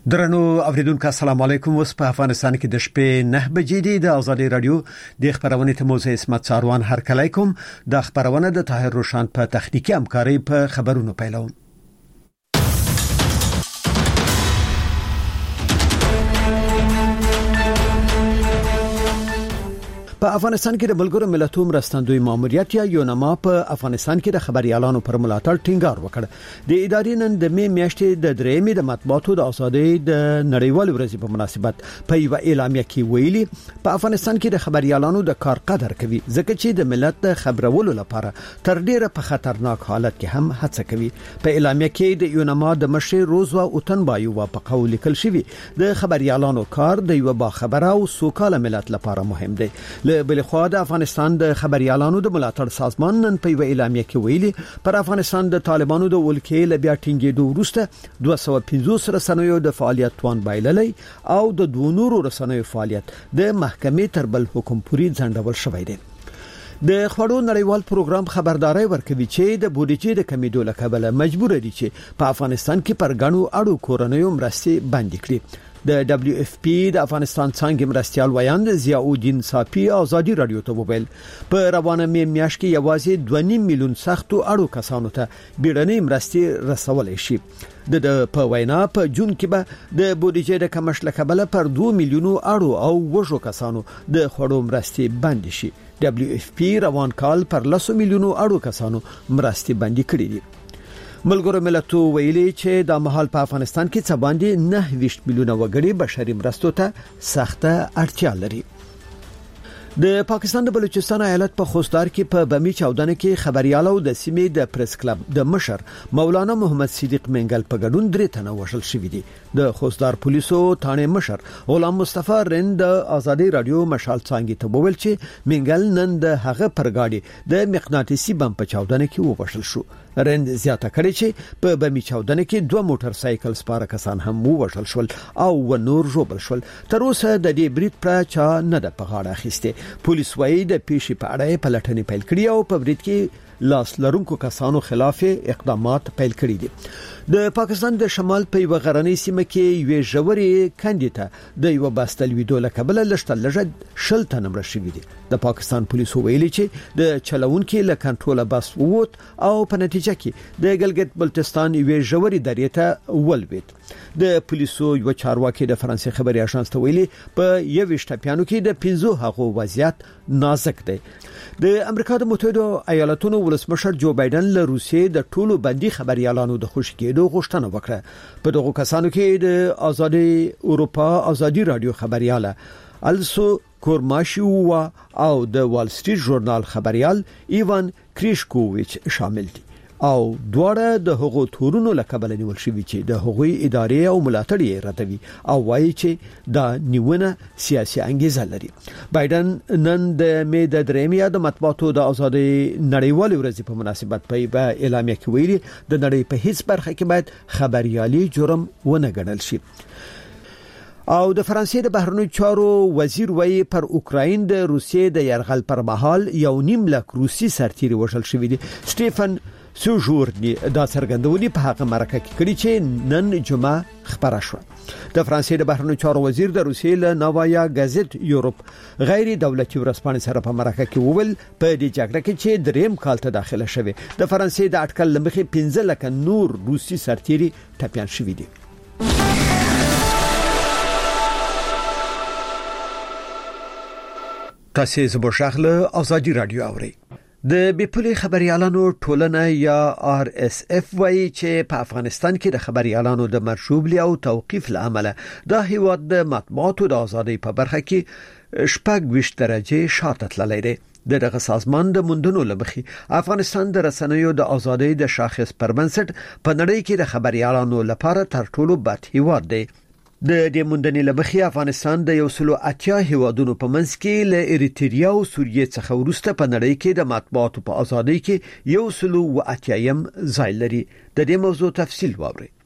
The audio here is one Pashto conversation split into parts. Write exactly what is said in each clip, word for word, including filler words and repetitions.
درنو اوریدونکو السلام علیکم. اوس په افغانستان کې د شپې نه بجې دي. د آزادي رادیو د خبرونې ته موزه اسمت ساروان هر کله کوم. د خبرونه د طاهر روشان په تخنیکی همکاري په خبرونو پیلوم. په افغانستان کې د ملګرو ملتونو مرستندوی ماموریت یا یونما په افغانستان کې د خبريالانو پر ملاتړ ټینګار وکړ. د ادارې نن د می میاشتې د درېمې د مطبوعاتو د ازادۍ د نړیوال ورځې په مناسبت په یو اعلامیه کې ویلي په افغانستان کې د خبريالانو د کار قدر کوي ځکه چې د ملت د خبرولو لپاره تر ډیره په خطرناک حالت کې هم هڅه کوي. په اعلامیه کې د یونما د مشر روزوا اوتنبایو په قول لیکل شوی د خبريالانو کار د یو با خبره او سوکاله ملت لپاره مهم دی. بلخوا د افغانستان د خبريالانو د ملاتړ سازمان نن په یو اعلامیه کې ویلي پر افغانستان د طالبانو د ولکې لبیا ټینګېدو وروسته دوه سوه پنځوس رسنیو د فعالیت توان بایللی او د دوه نورو رسنیو فعالیت د محکمې تر بل حکم پورې ځنډول شوی دی. د خړو نړیوال پروګرام خبرداري ورکوي چې د بودیجې د کمیدو له کبله مجبور دي چې په افغانستان کې پر غنو اړو کورنیو مرستې بند کړي. د دبليو اف پی د افغانستان څنګه مرستيال ویاند ضیاء الدین صافی آزادی رادیو ته وویل په روانه می میاش کې یوازې دوه نیم میلیون سختو اړو کسانو ته بیړنۍ مرستې رسولې شي. د په وینا په جون کې به د بودیجې د کمښت لکبله پر دوه میلیونو اړو او وژو کسانو د خړو مرستې بند شي. دبليو اف پی روان کال پر لسو میلیونو اړو کسانو مرستې بند کړې دي. ملګرو ملتو ویلي چې د مهال په افغانستان کې څه باندې نه ویشت میلیونه وګړي بشري مرستو ته سخته اړتیا لري. د پاکستان د بلوچستان ایالت په خوستار کې په بمی چاودنه کې خبريالو د سیمې د پریس کلب د مشر مولانا محمد صدیق منګل په ګډون درې تنه وژل شوی دي. د خوستار پولیسو ثانې مشر غلام مصطفی رند د آزادی رادیو مشال څنګه ته وویل چې منګل نن د هغه پرګاډي د مقناطیسي بم په چاودنه کې ووژل شو. رند زیاته کړی چې په بمی چاودنه کې دوه موټر سایکل سپاره کسان هم ووژل شول او و نور ژوبل شول. تر اوسه د دې بریټ پر چا نه د پغاړه اخیسته. پولیس وايي د پیښې په اړه پلټنې پیل کړې او په بریټ کې لاس لرونکو کسانو خلاف اقدامات پیل کړي دي. د پاکستان د شمال په یو غرنۍ سیمه کې یو ژورې کاندیدا د یو باستل ویډیو لکبل لشتل لږ شل تن مړ شوی دي. د پاکستان پولیسو ویلي چې د چلوونکو له کنټرول بس ووت او په نتیجه کې د ګلګت بلتستان یو ژورې درې ته ولوید. د پولیسو یو چارواکي د فرانسې خبري اژانس ته ویلي په یو شټپیانو کې د پنځو هغو وضعیت نازک دی. د امریکا د متحده ایالاتونو ولسمشر جو بایدن له روسیې د ټولو بندي خبريالانو د خوشی کېدو غوښتنه وکړه. په دغه کسانو کې د آزادي اروپا آزادي رادیو خبرياله السو کورماشیووا او د وال سټریټ ژورنال خبريال ایوان کریشکوویچ شامل دي او دواړه د هغو تورونو لکبل نیول شوی چې د هغوی ادارې او ملاتړ یې راتوي او وایي چې دا نیونه سیاسي انګیزه لري. بایدن نن د می د درېمیا د مطبوعاتو د ازادي نړیوال ورځې په مناسبت په اعلامیه کې ویلي د نړۍ په هیڅ برخه کې باید خبريالي جرم ونه ګڼل شي. او د فرانسې د بهرنیو چارو وزیر وایي پر اوکراین د روسیې د يرغل پر مهال یو نیم لک روسي سرتیري وژل شوی دي. سټيفن سوجورني دا څرګندونې په هغه مرکه کې کړي چې نن جمعه خبره شو. د فرانسې د بهرنیو چارو وزیر د روسیې له نوایا گازت یورپ غیر دولتي ورسپانې سره په مرکه کې وویل په دې جګړه کې چې دریم کال ته داخله شوه د فرانسې د اټکل لمخې پنځه لک نور روسي سرتیري ټپيان شوي دي. تاسو زموږ شغله آزادی رادیو اورئ. د بیپولي خبريالانو ټولنه یا آر اس اف وايي چې په افغانستان کې د خبريالانو د مرشوبلي او توقيف لامل د هیواد د مطبوعاتو د ازادۍ په برخه کې شپږ ویشت درجه شاته تللی دی. دغه سازمان د مندونو لمخي افغانستان د رسنیو د ازادۍ د شاخص پر بنسټ په نړۍ کې د خبريالانو لپاره تر ټولو بد هیواد دی. د دې مندنې لبخي افغانستان د یو سلو اتیا هیوادونو په منځ کې له اریتریا او سوریه څخه ورسته په نړۍ کې د مطبوعاتو په ازادۍ کې یو سلو و اتیایم ځای لري. د دې موضوع تفصیل واورئ.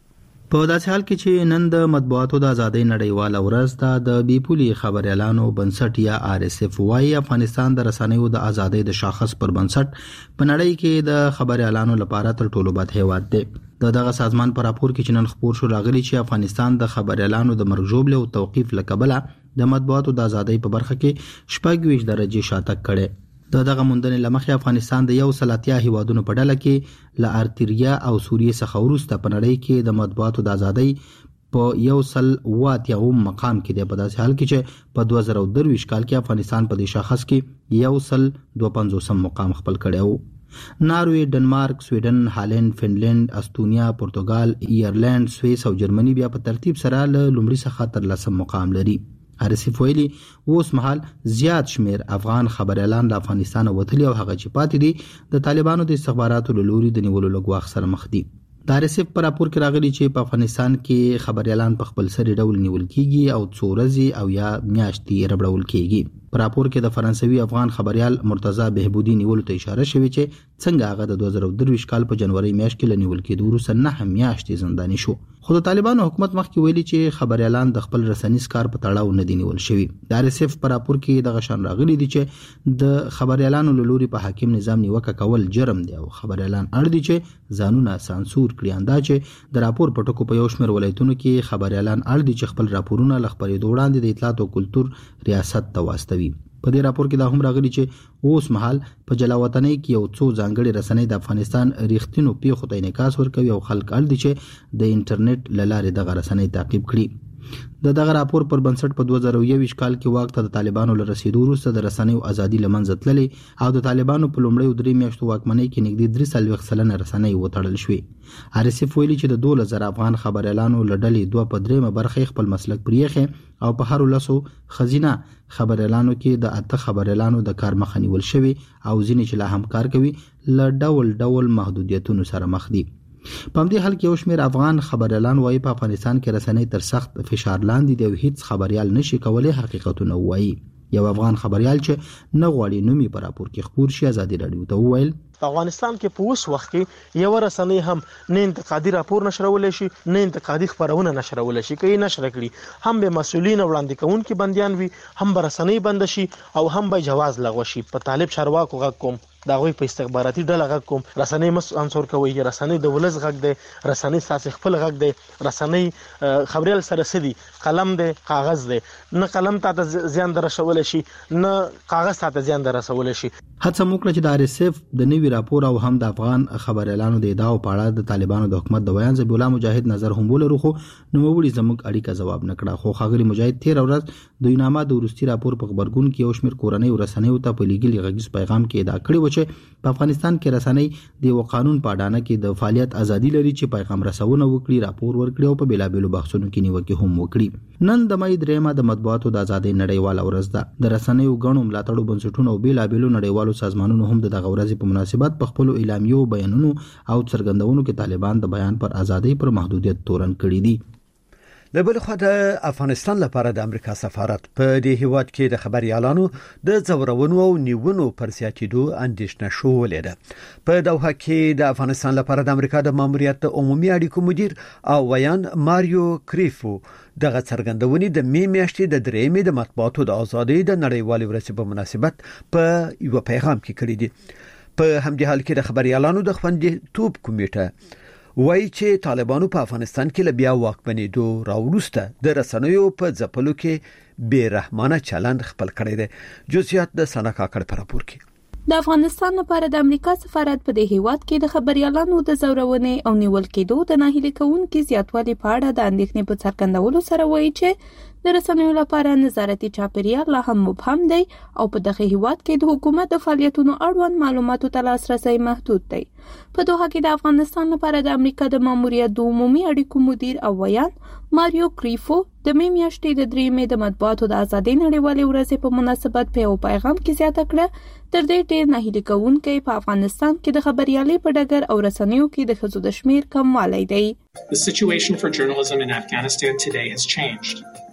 په داسې حال کې چې نن د مطبوعاتو د ازادۍ نړیواله ورځ ده، د بیپولي خبريالانو بنسټ یا آر اس اف وايي افغانستان د رسنیو د ازادۍ د شاخص پر بنسټ په نړۍ کې د خبريالانو لپاره تر ټولو بد هیواد دی. د دغه سازمان پر راپور کې چې نن خبر شو راغلی چې افغانستان د خبريالانو د مرګ ژوبل او توقيف لکبله د مطبوعاتو د ازادۍ په برخه کې شپږ ویشت درجه شاتګ کړي. د دغه موندنې لمخې افغانستان د یو سل اتیا هیوادونو په ډله کې له ارتریا او سوریې څخه وروسته په نړۍ کې د مطبوعاتو د ازادۍ په یو سل اووه مقام کې دی. په داسې حال کې چې په دوه زره درویشت کال کې افغانستان په دې شاخص کې یو سل دوه پنځوس مقام خپل کړی وو. ناروی، ډنمارک، سویډن، هالند، فنلند، استونیا، پرتګال، ایرلند، سویس او جرمني بیا په ترتیب سره له لومړي څخه تر لسم مقام لري. ارسیف ویلي اوس مهال زیات شمیر افغان خبريالان له افغانستان وتلي او هغه چې پاتې دي د طالبانو د استخباراتو له لوري د نیولو لګواخ سره مخ دي. د ارسیف پر راپور کې راغلي چې په افغانستان کې خبريالان په خپل سری ډول نیول کیږي او څو ورځې او یا میاشتې ربړول کیږي. په راپور کې د فرانسوي افغان خبريال مرتضی بهبودي نیولو ته اشاره شوې چې څنګه هغه د دوه زره درویشت کال په جنوري میاشت کې لنیول کېدو وروسته نه میاشتې زنداني شو. خو د طالبانو حکومت مخکې ویلي چې خبريالان د خپل رسنیز کار په تړاو نه دي نیول شوي. د ار اس اف په راپور کې د غشن راغلي دي چې د خبريالانو له لوري په حاکم نظام نیوکه کول جرم دی او خبريالان اړ دي چې ځانونه سانسور کړي. اندا چې د راپور په ټکو په یو شمېر ولایتونو کې خبريالان اړ دي چې خپل راپورونه له خبرېدو وړاندې د اطلاعات او کلتور ریاست ته واستوي. په دې راپور کې دا هم راغلي چې اوس مهال په جلاوطنۍ کې یو څو ځانګړي رسنۍ د افغانستان ریښتینو پیښو ته انعکاس ورکوي او خلک اړ دي چې د انټرنیټ له لارې دغه رسنۍ تعقیب کړي. د دغه راپور پر بنسټ په دوه زره یوویشت کال کې واک ته د طالبانو له رسیدو وروسته د رسنیو ازادي له منځه تللې او د طالبانو په لومړیو درې میاشتو واکمنۍ کې نږدې درې څلوېښت سلنه رسنۍ وتړل شوې. ار اس اف ویلي چې د دولس زره افغان خبريالانو له ډلې دوه په درېیمه برخه خپل مسلک پرېښی او په هر لسو ښځینه خبريالانو کې د اته خبريالانو د کار مخه نیول شوې او ځینې چې لا هم کار کوي له ډول ډول محدودیتونو سره مخ دي. په همدې حال کې یو شمېر افغان خبريالان وايي په افغانستان کې رسنۍ تر سخت فشار لاندې دي او هیڅ خبريال نشي کولای حقیقتونه ووایي. یو افغان خبريال چې نه غواړي نومي په راپور کې خبر شي ازادي رادیو ته وویل په افغانستان کې په اوس وخت کې یو رسنۍ هم نه انتقادي راپور نشرول شي نه انتقادي خبرونه نشرول شي کوي نشر کړي هم به مسؤلین وړاندې کوونکي بنديان وي هم به رسنۍ بند شي او هم به جواز لغوه شي. په طالب چارواکو غږ کوم دا غوي په استخباراتي ډله غږ کوم رسنۍ مس انصور کوي رسنۍ د ولز غږ دی رسنۍ ساس خپل غږ دی رسنۍ خبريال سره سدي قلم دی کاغذ دی نه قلم ته زیان درشول شي نه کاغذ ته زیان درسول شي. هڅه وکړه چې د ار اس اف د نوي راپور او هم د افغان خبريالانو د ادعاو په اړه د طالبانو د حکومت د بیان ذبیح الله مجاهد نظر هم ولرو خو نو وړي زموږ اړیکه جواب نکړه. خو خاغلی مجاهد تیر ورځ د یوناما د ورستي راپور په خبرګون کې یو شمېر کورنۍ ورسنیو ته په لیګل غږیز پیغام کې ادعا کړې و چې په افغانستان کې رسنۍ د یو قانون په اډانه کې د فعالیت ازادي لري چې پیغام رسونه وکړي راپور ورکړي او په بیلابېلو بحثونو کې نیوکې هم وکړي. نن د مې درېمه د مطبوعاتو د ازادۍ نړیواله ورځ ده. د رسنیو غنوم ملاتړو بنسټونو او بیلابېلو نړیوالو سازمانونو هم دغه ورځې په مناسبت په خپل اعلامیو بیانونو او څرګندونو کې طالبان د بیان پر ازادۍ پر محدودیت تورن کړی دي. د بل خوا د افغانستان لپاره د امریکا سفارت په دې هیواد کې د خبريالانو د زورونو او نیونو پر سیاتیدو اندیشنه شولې ده. په دوحه کې د افغانستان لپاره د امریکا د ماموریت عمومي اړیکو مدیر او ویان ماریو کریفو دغه څرګندونې د می میاشتې د درېمې د مطبوعاتو د ازادۍ د نړیوالې ورځې په مناسبت په یو پیغام کې کړی دي. په همدې حال کې د خبريالانو د خوندیتوب کمیټه وایي چې طالبانو په افغانستان کې لبیا واکمنېدو راوروسته د رسنیو په ځپلو کې بے رحمانه چلند خپل کړی دی. جزئیات د سنا کاکړ په راپور کې. د افغانستان لپاره د امریکا سفارت په دې هیواد کې د خبريالانو د زورونې او نیول کېدو د ناهیلي کوونکو زیاتوالي په اړه د اندېښنې په څرګندولو سره وایي چې د رسنیو لپاره نظارتي چاپیریال لا هم مبهم دی او په دغه هیواد کې د حکومت د فعالیتونو اړوند معلوماتو ته لاسرسي محدود دی. په دوحه کې د افغانستان لپاره د امریکا د ماموریت د عمومي اړیکو مدیر او ویان ماریو کریفو د می میاشتې د درېمې د مطبوعاتو د ازادۍ نړیوالې ورځې په مناسبت په یو پیغام کې زیاته کړه تر دې ډېر ناهیلي کوونکي په افغانستان کې د خبريالۍ په ډګر او رسنیو کې د ښځو د شمیر کموالی دی. The situation for journalism in Afghanistan today has changed.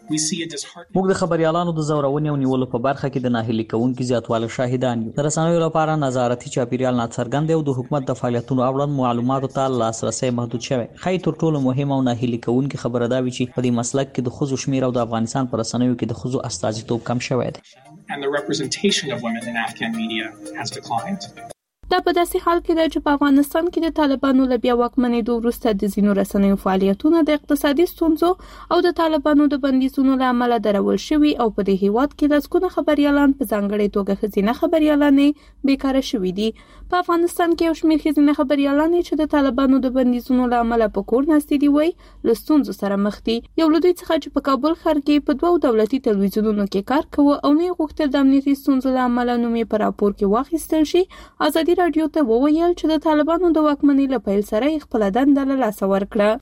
موږ د خبريالانو د زورونې او نیولو په برخه کې د ناهیلي کوونکو زیاتوالی شاهدان یو. د رسنیو لپاره نظارتي چاپیریال ناڅرګند او د حکومت د فعالیتونو اړوند معلوماتو ته لاسرسي محدود شوی. خای تر ټولو مهم او ناهیلي کوونکو خبره دا وی چې په دې مسلک کې د خزو شمیر او د افغانستان پر رسنیو کې د خزو استازیتوب کم شوی دی. And the representation of women in Afghan media has declined. دا په داسې حال کې ده چې په افغانستان کې د طالبانو له بیا واکمنېدو وروسته د ځینو رسنیو فعالیتونه د اقتصادي ستونزو او د طالبانو د بندیزونو له امله درول شوي او په دې هیواد کې لسګونه خبريالان په ځانګړې توګه ښځینه خبريالانې بیکاره شوي دي. په افغانستان کې یو شمېر ښځینه خبريالانې چې د طالبانو د بندیزونو له امله په کور ناستې دي وایي له ستونزو سره مخ دي. یو له دوی څخه چې په کابل ښار کې په دوو دولتي تلویزیونونو کې کار کوي او نه غوښتل د امنیتي ستونزو له امله نوم یې په راپور کې واخیستل شي، ازادي راډیو ته وویل چې د طالبانو د واکمنۍ له پیل سره خپل دنده له لاسه ورکړه.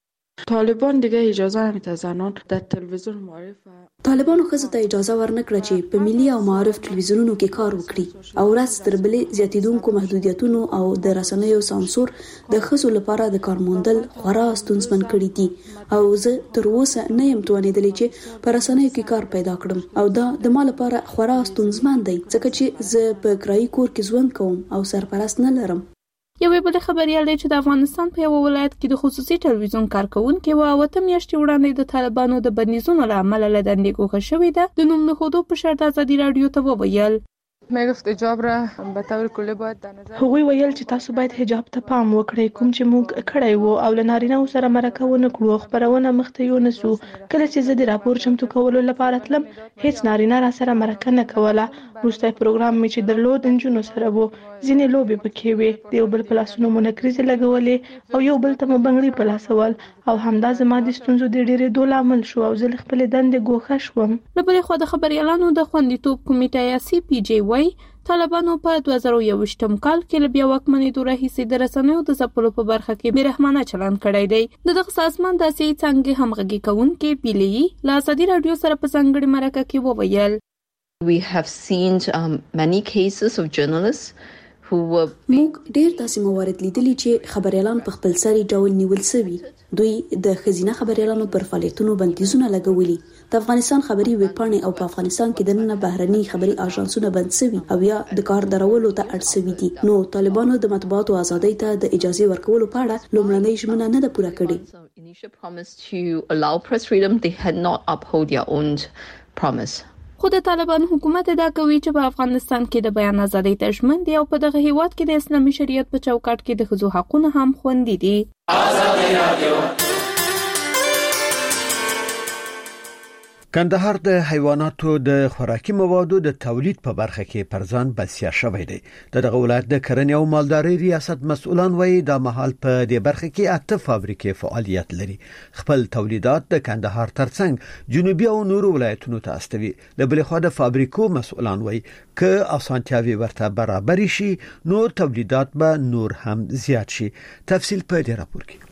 طالبان دیگه اجازه نمیده زنان در تلویزیون معرف طالبانو ښځو ته اجازه ورنکړه چې په ملي او معارف تلویزیونونو کې کار وکړي او ورځ تر بلې زیاتیدونکو محدودیتونو او د رسنیو سانسور د ښځو لپاره د کار موندل خورا ستونزمن کړي دي او زه تر اوسه نه یم توانېدلی چې په رسنیو کې کار پیدا کړم او دا د ما لپاره خورا ستونزمن دی ځکه چې زه په کرایي کور کې ژوند کوم او سرپرست نه لرم. یوې بل خبريال چې د افغانستان په یو ولایت کې د خصوصي ټلویزیون کارکونکو او اوته میاشتې وړاندې د طالبانو د بندیزونو له امله له دندې ګوښه شوې ده. د نوم نښودو په شرط ازادي راډیو ته وویل میگفت حجاب را به طور کلی باید در نظر هغوی ویل چې تاسو باید حجاب ته پام وکړئ کوم چې موږ کړی وو او له نارینه سره مرکه ونه کړو. خبرونه مخته یو نسو. کله چې زه د راپور چمتو کولو لپاره تلم هیڅ نارینه را سره مرکه نه کوله. وروسته پروګرام می چې درلود انجونو سره وو. ځینې لوبې پکې وې. د یو بل په لاسونو مو نکریزې لګولې او یو بل ته مو بنګړي په لاسول او همدا زما د ستونزو د ډېرېدو لامل شو او زه له خپلې دندې ګوښه شوم. له بلې خوا د خبريالانو د خوندیتوب کمیټه یا سی پی جی وايي طالبانو په دوه زره یوویشتم کال کې له بیا واکمنېدو راهیسې د رسنیو د ځپلو په برخه کې بېرحمانه چلند کړی دی. د دغه سازمان داسې څانګې همغږي کوونکي بیلي له ازادي راډیو سره په ځانګړې مرکه کې وویل We have seen um, many cases of journalists who were موږ ډېر داسې موارد لیدلي چې خبريالان په خپل سري ډول نیول شوي. دوی د ښځینه خبريالانو پر فعالیتونو بندیزونه لګولي. د افغانستان خبري ویبپاڼې او په افغانستان کې د نن بهرني خبري اژانسونه بند شوي او یا د کار درولو ته اړ شوي دي. نو طالبانو د مطبوعاتو ازادۍ ته د اجازه ورکولو په اړه لومړنۍ ژمنه نه ده پوره کړې. initial promise to allow press freedom, they had not upheld their own promise. خو د طالبان حکومت ادعا کوي چې په افغانستان کې د بیان ازادۍ ته ژمن دي او په دغه هیواد کې د اسلامي شریعت په چوکاټ کې د ښځو حقونه هم خوندي دي. ازادي راډیو کندهار د حیواناتو د خوراکي موادو د تولید په برخه کې پرځان بسیا شوی دی. دغه ولایت د کرنې او مالدارۍ ریاست مسؤلان وایي د محل په دې برخه کې اته فابریکې فعالیت لري. خپل تولیدات د کندهار ترڅنګ جنوبي او نورو ولایتونو ته استوي. د بل خوا د فابریکو مسؤلان وایي ک اسانتیاوي ورته برابر شي نور تولیدات به نور هم زیات شي. تفصیل په دې راپور کې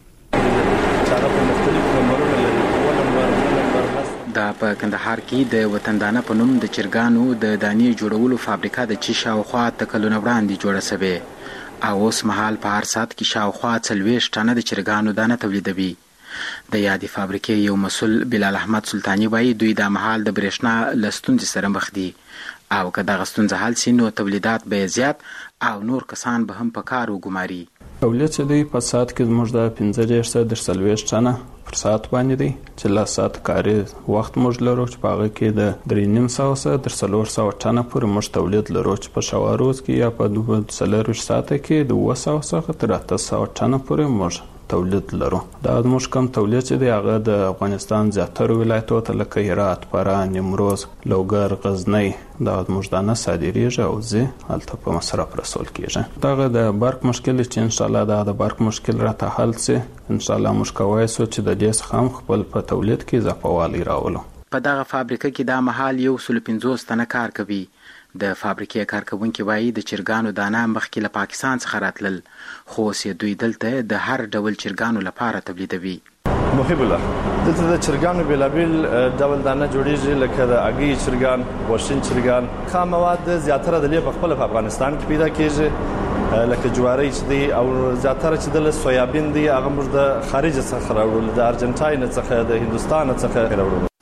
دا په کندهار کې د وطندانه په نوم د چرګانو د دانې جوړولو فابریکه د چې شاوخوا تکلونه وړاندې جوړه شوې او اوس مهال په هر سات کې شاوخوا څلوېښت ټنه د چرګانو دانه تولیدوي. د یادې فابریکې یو مسؤل بلال احمد سلطانی وایي دوی د مهال د برېښنا له ستونزې سره مخ دي او که دغه ستونزه حل شي نو تولیدات به زیات او نور کسان به هم په کار وګماري. تولید چې دی په سات کې زموږ د پنځه دېرش سوه څلوېښت ټنه پر سات باندې دی چې لا سات کاري وخت موږ لرو چې په هغه کې د درې نیم سوه څخه تر څلور سوه ټنه پورې موږ تولید لرو چې په شاوه روز کې یا په څلورویشت ساعته کې د اووه سوه څخه تر اته سوه ټنه پورې موږ تولید لرو. دا زموږ کم تولید چې دی هغه د افغانستان زیاتره ولایتو ته لکه هرات، فراه، نیمروز، لوګر، غزنی دا زموږ دانه صادریږي او ځي هلته په مصرف رسول کیږي. دغه د برق مشکل چې ان شاء الله دا د برق مشکل راته حل سي ان شاء الله موږ کوی سو چې د دې څخه هم خپل په تولید کې اضافه والی راولو. په دغه فابریکه کې دا مهال یو سل پنځوس تنه کار کوي. د فابریکې کارکونکي وایي د چرګانو دانه مخکې له پاکستان څخه راتلل خو اوس دوی دلته د هر ډول چرګانو لپاره تولیدوي. محب الله دلته د چرګانو بېلابېل ډول دانه جوړیږي لکه د اګۍ چرګان، غوښین چرګان. خام مواد زیاتره د لې په خپل په افغانستان کې پیدا کیږي لکه جواری چې دی او زیاتره چې د سویابین دی هغه موږ د خارج څخه راوړل، د ارجنټاین څخه، د هندستان څخه راوړل.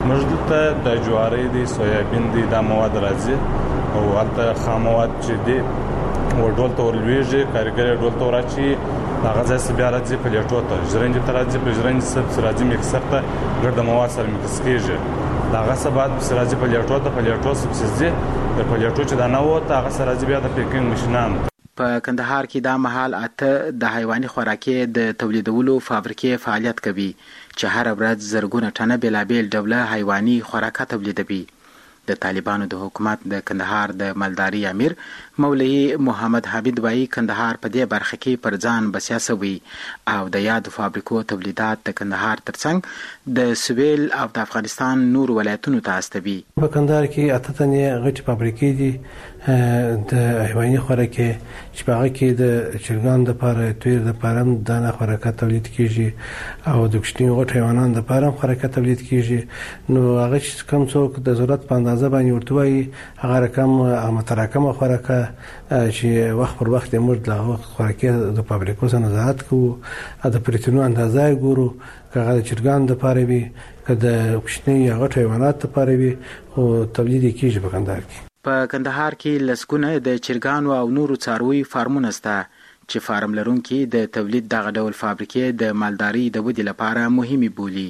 موږ دلته د جواري دي سویابین دي دا مواد راځي او البته خام مواد چې دي ورډول ته ورلويږي کارګر ډول ته راچی هغه ځکه بیا راځي په لیټو ته ژرنج ته راځي په ژرنج سب راځي مکسر ته ګرد مواد سره مکس کیږي هغه سبات راځي په لیټو ته په لیټو سب سيزي د په لیټو چې دا نه وته هغه سره راځي بیا د پیکینګ ماشينان. په کندهار کې دا مهال اته د حیواني خوراکي د تولیدولو فابریکې فعالیت کوي چې هر ورځ زرګونه ټنه بلابل ډوله حیواني خوراکه تولیدوي. د طالبانو د حکومت د کندهار د مالداري امیر مولوی محمد حمید وایي کندهار په دې برخه کې پر ځان بسیا سوی او د یاد فابریکو تولیدات د کندهار ترڅنګ د سویل او د افغانستان نور ولایتونو ته استوي. په کندهار کې اته تنې غټ فابریکې دي د حیواني خوراکي چې په هغه کې د چرګان د لپاره تویر د لپاره دانه خوراکه تولید کیږي او د کوچنیو غټ حیواناتو د لپاره خوراکه تولید کیږي. نو هغه چې کوم څوک د ضرورت په اندازه باندې ورته وایي هغه رقم هغه متراکمه خوراکه چې وخت پر وخت موږ د خوراکي د فابریکو څخه نظارت کوو د پروتینو اندازه ګورو کله د چرګان د لپاره وي کله د کوچنیو غټ حیواناتو لپاره وي او تولید کیږي په کندهار کې. په کندهار کې لسګونه د چرګانو او نورو څارویو فارمونه شته چې فارم لرونکي د تولید دغه ډول فابریکې د مالداري د ودې لپاره مهمه بولي.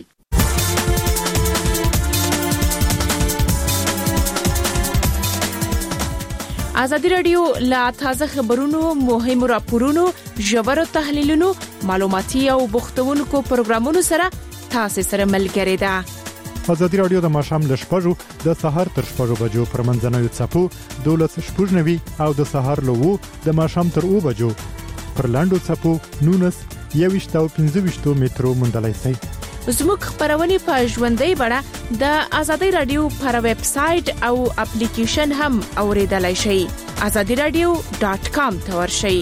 ازادي رادیو لا تازه خبرونو مهمو راپورونو ژورو تحلیلونو معلوماتي او بوختونکو پروګرامونو سره تاسو سره ملګری ده. ازادي رادیو د ماشام ل شپږو د سهار تر شپږو بجو پر منځنوي چپو دولس شپږنوي او د سهار له وو د ماشام تر او بجو پر لاندو چپو نونس یويشت او پنځه مترو مندلای سي. زموږ خبرونه په ژوندۍ بڼه د ازادي رادیو پر ویب سټ او اپلیکیشن هم اوریدلای شئ. azadi radio dot com ته ورشئ.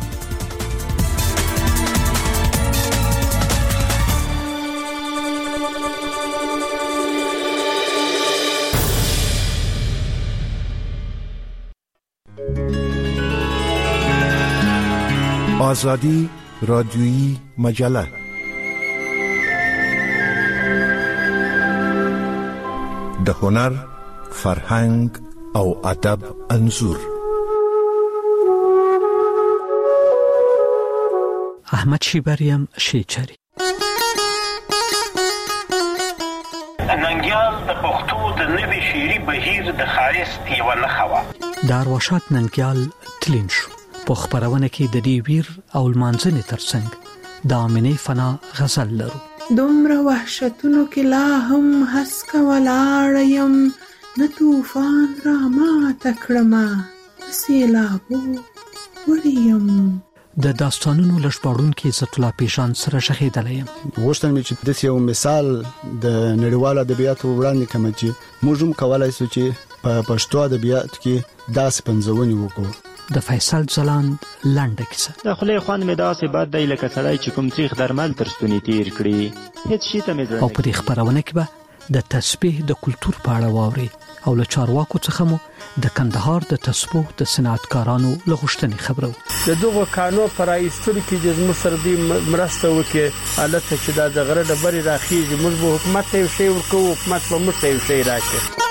آزادی رادیویی مجله د هنر، فرهنګ او ادب انځور. احمد شیبریم شیچری ننګیال د پښتو د نوي شعري بهیر د ښایست یوه نښه وه. د ارواښاد ننګیال تلین شو په خپرونه کې د دې ویر او لمانځنې ترڅنګ د امینې فنا غزل لرو. دومره وحشتونو کې لا هم هسکه ولاړه یم نه طوفان را ماته کړمه په سیلابو وړې یم. د داستانونو له ژباړونکي عزت الله پیشان سره ښخېدلی یم. غوښتل مې چې داسې یو مثال د نړیوالو ادبیاتو وړاندې کړم چې موږ هم کولی شو چې په پښتو ادبیاتو کې داسې پنځونې وکړو. د فیصل ځلاند لنډه کیسه. د خولې خوند مې داسې بد دی لکه سړی چې کوم تریخ درمل تر ستوني تیر کړي. هیڅ شي ته مې زړه او په دې خپرونه کې به د تسبیح د کلتور په اړه واوري او له چارواکو څخه مو د کندهار د تسبیح د صنعتکارانو له غوښتنې خبرو. د دغه کانو پر ایستلو کې د زموږ سره دې مرسته وکړي البته چې دا د غره ډبرې راخیږي موږ به حکومت ته یو شی ورکوو حکومت به موږ ته یو شی راکړي.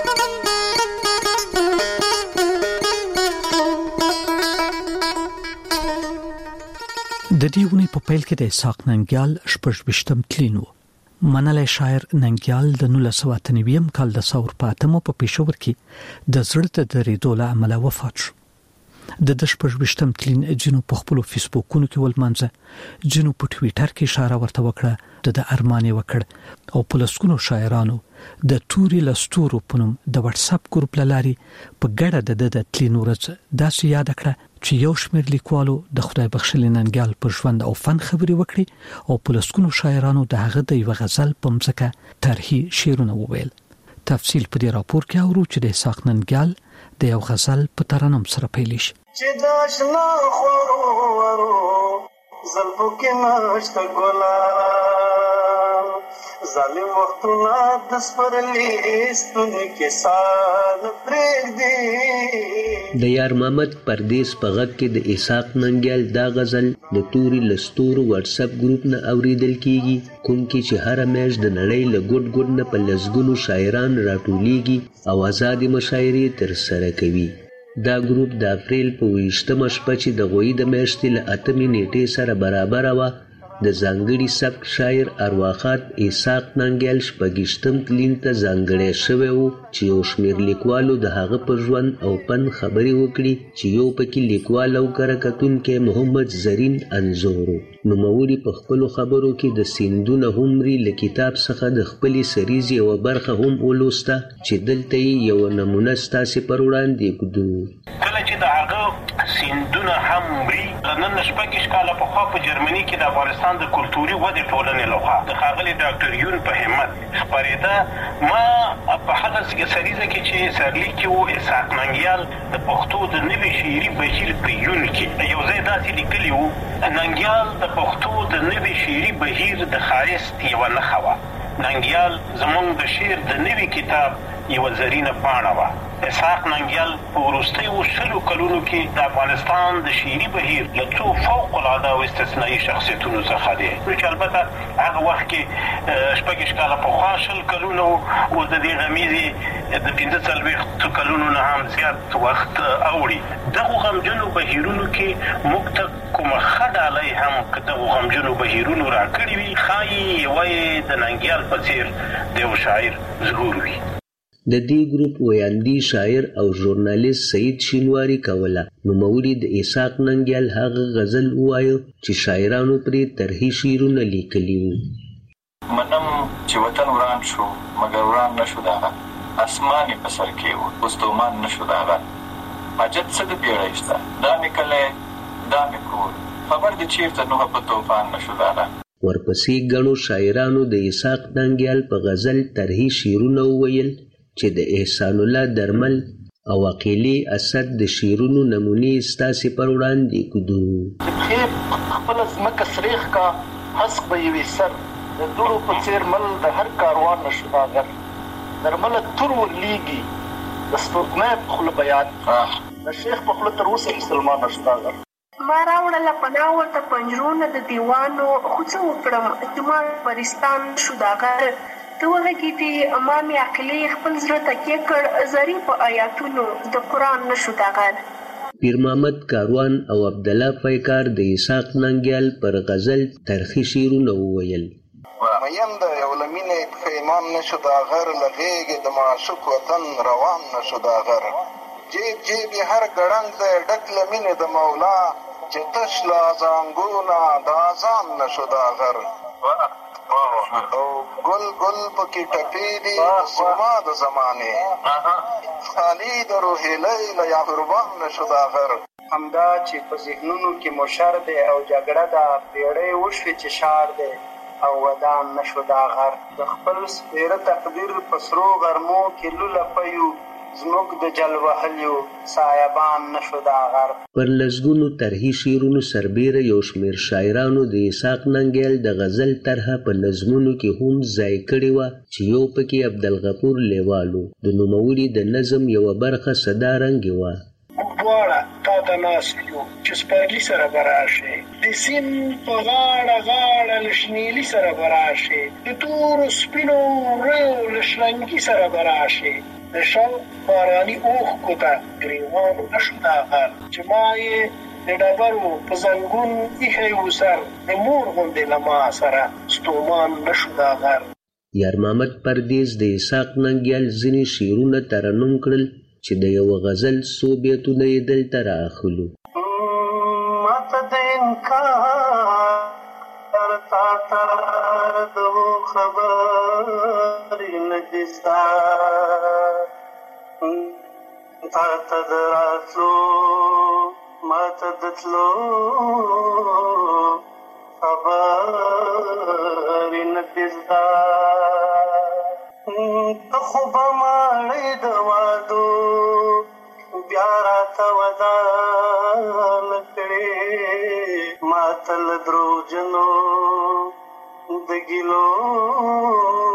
د دې ونې په پیل کې د اسحاق ننګیال شپږویشتم تلین و. منلی شاعر ننګیال د نولس سوه اته نوي کال د ثور په اتمه په پېښور کې د زړه د درېدو له امله وفات شو. د د شپږویشتم تلین جنو په خپلو فیسبوکونو کې ولمانځه، جنو په ټویټر کې اشاره ورته وکړه د د ارمان یې وکړ او په لسګونو شاعرانو د توري لستورو په نوم د واتس اپ ګروپ له لارې په ګډه د د تلین ورځ داسې یاد کړه چې یو شمېر لیکوالو د خدای بخښلي ننګیال پر ژوند او فن خبرې وکړي او په لسګونو شاعرانو د هغه د یوه غزل په مځکه طرحي شعرونه وویل. تفصیل په دې راپور کې اورو چې د اسحاق ننګیال د یو غزل په ترنم سره پیل شي. چې د آشنا خورو ورو زلفو کې نشته ګلان ظالم وختونه د سپرلي ستوني کې سال پرېږدي. د یار محمد پردیس په غږ کې د اسحاق ننګیال دا غزل د توري لستورو واتس اپ ګروپ نه اوریدل کیږي، کوم کې چې هر میاشت د نړۍ له ګډ ګډ نه په لسګونو شاعران راټولیږي او آزادې مشاعرې ترسره کوي. دا ګروپ د اپریل په ویشتمه شپه چې د غوی د میاشتې له اتمې نیټې سره برابره وه، د ځانګړي سبک شاعر ارواښاد اسحاق ننګیال شپږیشتم تلین ته ځانګړی شوی و چې یو شمېر لیکوالو د هغه په ژوند او فن خبرې وکړي چې یو پکې لیکوال او کره کتونکی محمد زرین انځور و. نوموړي په خپلو خبرو کې د سیندونه هومري له کتاب څخه د خپلې سریزې یوه برخه هم ولوسته چې دلته یې یوه نمونه ستاسې پر وړاندې ږدو. کله چې د هغه سیندونه هم مري نن شپږ کاله پخوا په جرمني کې د افغانستان د کلتوري ودې ټولنې لخوا د ښاغلي ډاکټر یون په همت خپرېده. ما په هغه سریزه کې چې سرلیکي و اسحاق ننګیال د پښتو د نوي شعري بهیر په یون کې یو ځای داسې لیکلي و: ننګیال د پښتو د نوي شعري بهیر د ښایست یوه نښه وه. ننګیال زموږ د شعر د نوي کتاب یوه زرینه پاڼه وه. اسحاق ننګیال په وروستیو شلو کلونو کې د افغانستان د شعري بهیر له څو فوق العاده او استثنایي شخصیتونو څخه دی، چې البته هغه وخت کې شپږ کاله پخوا شل کلونه و او د دې غمیزې د پنځه څلوېښتو کلونو نه هم زیات وخت اوړي. دغو غمجنو بهیرونو کې موږ ته کومه ښه ډالۍ هم که دغو غمجنو بهیرونو راکړي وي، ښایي یوه یې د ننګیال په څېر د یو شاعر ظهور وي. د دې ګروپ ویاندی شاعر او ژورنالیست سعید شینواری کوله. نوموړي د اسحاق ننګیال هغه غزل ووایه چې شاعرانو پرې طرحي شعرونه لیکلي وو. منم چې وطن وران شو مګر وران نشو داغه، اسمان یې په سر کې و اوس تومان نشو داغه، حاجت څه د بیړۍ شته دا مې کلی دا مې کور، خبر دې چېرته نوحه په طوفان نشو داغه. ورپسې ګڼو شاعرانو د اسحاق ننګیال په غزل طرحي شعرونه وویل چې د احسان الله درمل او عقیلې اسد د شعرونو نمونې ستاسې پر وړاندې ږدو. پښې خپله ځمکه سریخ کا حسق به یې وي سر، د دوړو په څېر مل د هر کاروان نشو داغر، درمله تور ورلیږي د سپوږمۍ په خوله بیان، د شیخ په خوله تر اوسه مسلمان نشو داغر. ما راوړله پناه ورته پنجرونه د دیوانو، خو څه وکړم زما پرستان شو داغر. ته وغږېدې ما مې عقلې خپل زړه تکیه کړ، زري په آیاتونو د قرآن نشو داغر. پیر محمد کاروان او عبدالله پیکار د اسحاق ننګیال پر غزل ترخی شعرونه وویل. میم د یو له مینې پښیمان نشو داغر، له غېږې د معشوق وطن روان نشو داغر. جیب جیب یې هر ګړنګ دی ډک له مینې د مولا، چې تش له ازانګونه د اذان نشو داغر. او ګل ګل پکې ټپې دي زما د زمانې، خالي د روحیلۍ له یا قربان نشو داغر. همدا چې په ذهنونو کې مو شر دی او جګړه ده، پیړۍ وشوې چې شار دی او ودان نشو داغر. د خپل سپېره تقدیر په سرو غرمو کې لوله پیو، زموږ د جل وهلیو سایبان نشو داغر. پر لسګونو طرحي شعرونو سربیره یو شمېر شاعرانو د اسحاق ننګیال د غزل طرحه په نظمونو کې هم ځای کړې وه چې یو پکې عبدالغفور لیوال و. د نوموړي د نظم یوه برخه صدا رنګې وه. دواړه تا ته ناست یو چې سپرلي سره به راشې، د سیند په غاړه غاړه له شنیلي سره به راشې، د تورو سپینو وریو له شرنګي سره به راشې، د شوق باراني اوښکو ته ګریوان نشو داغر. چې ما یې د ډبرو په زنګون ایښی و سر، د مور غوندې له ما سره ستومان نشو داغر. یار محمد پردیس د اسحاق ننګیال ځینې شعرونه ترنم کړل چې د یو غزل څو بیتونه یې دلته راخلو. ماته د انکار تا ته د خبرې نه دي ستا، تا ته د راتلو ماته د تلو خبرې نه دي ستا. ته خو به ماړې د وادو بیا راته ودانه کړې، ما ته له دروغجنو د ګیلو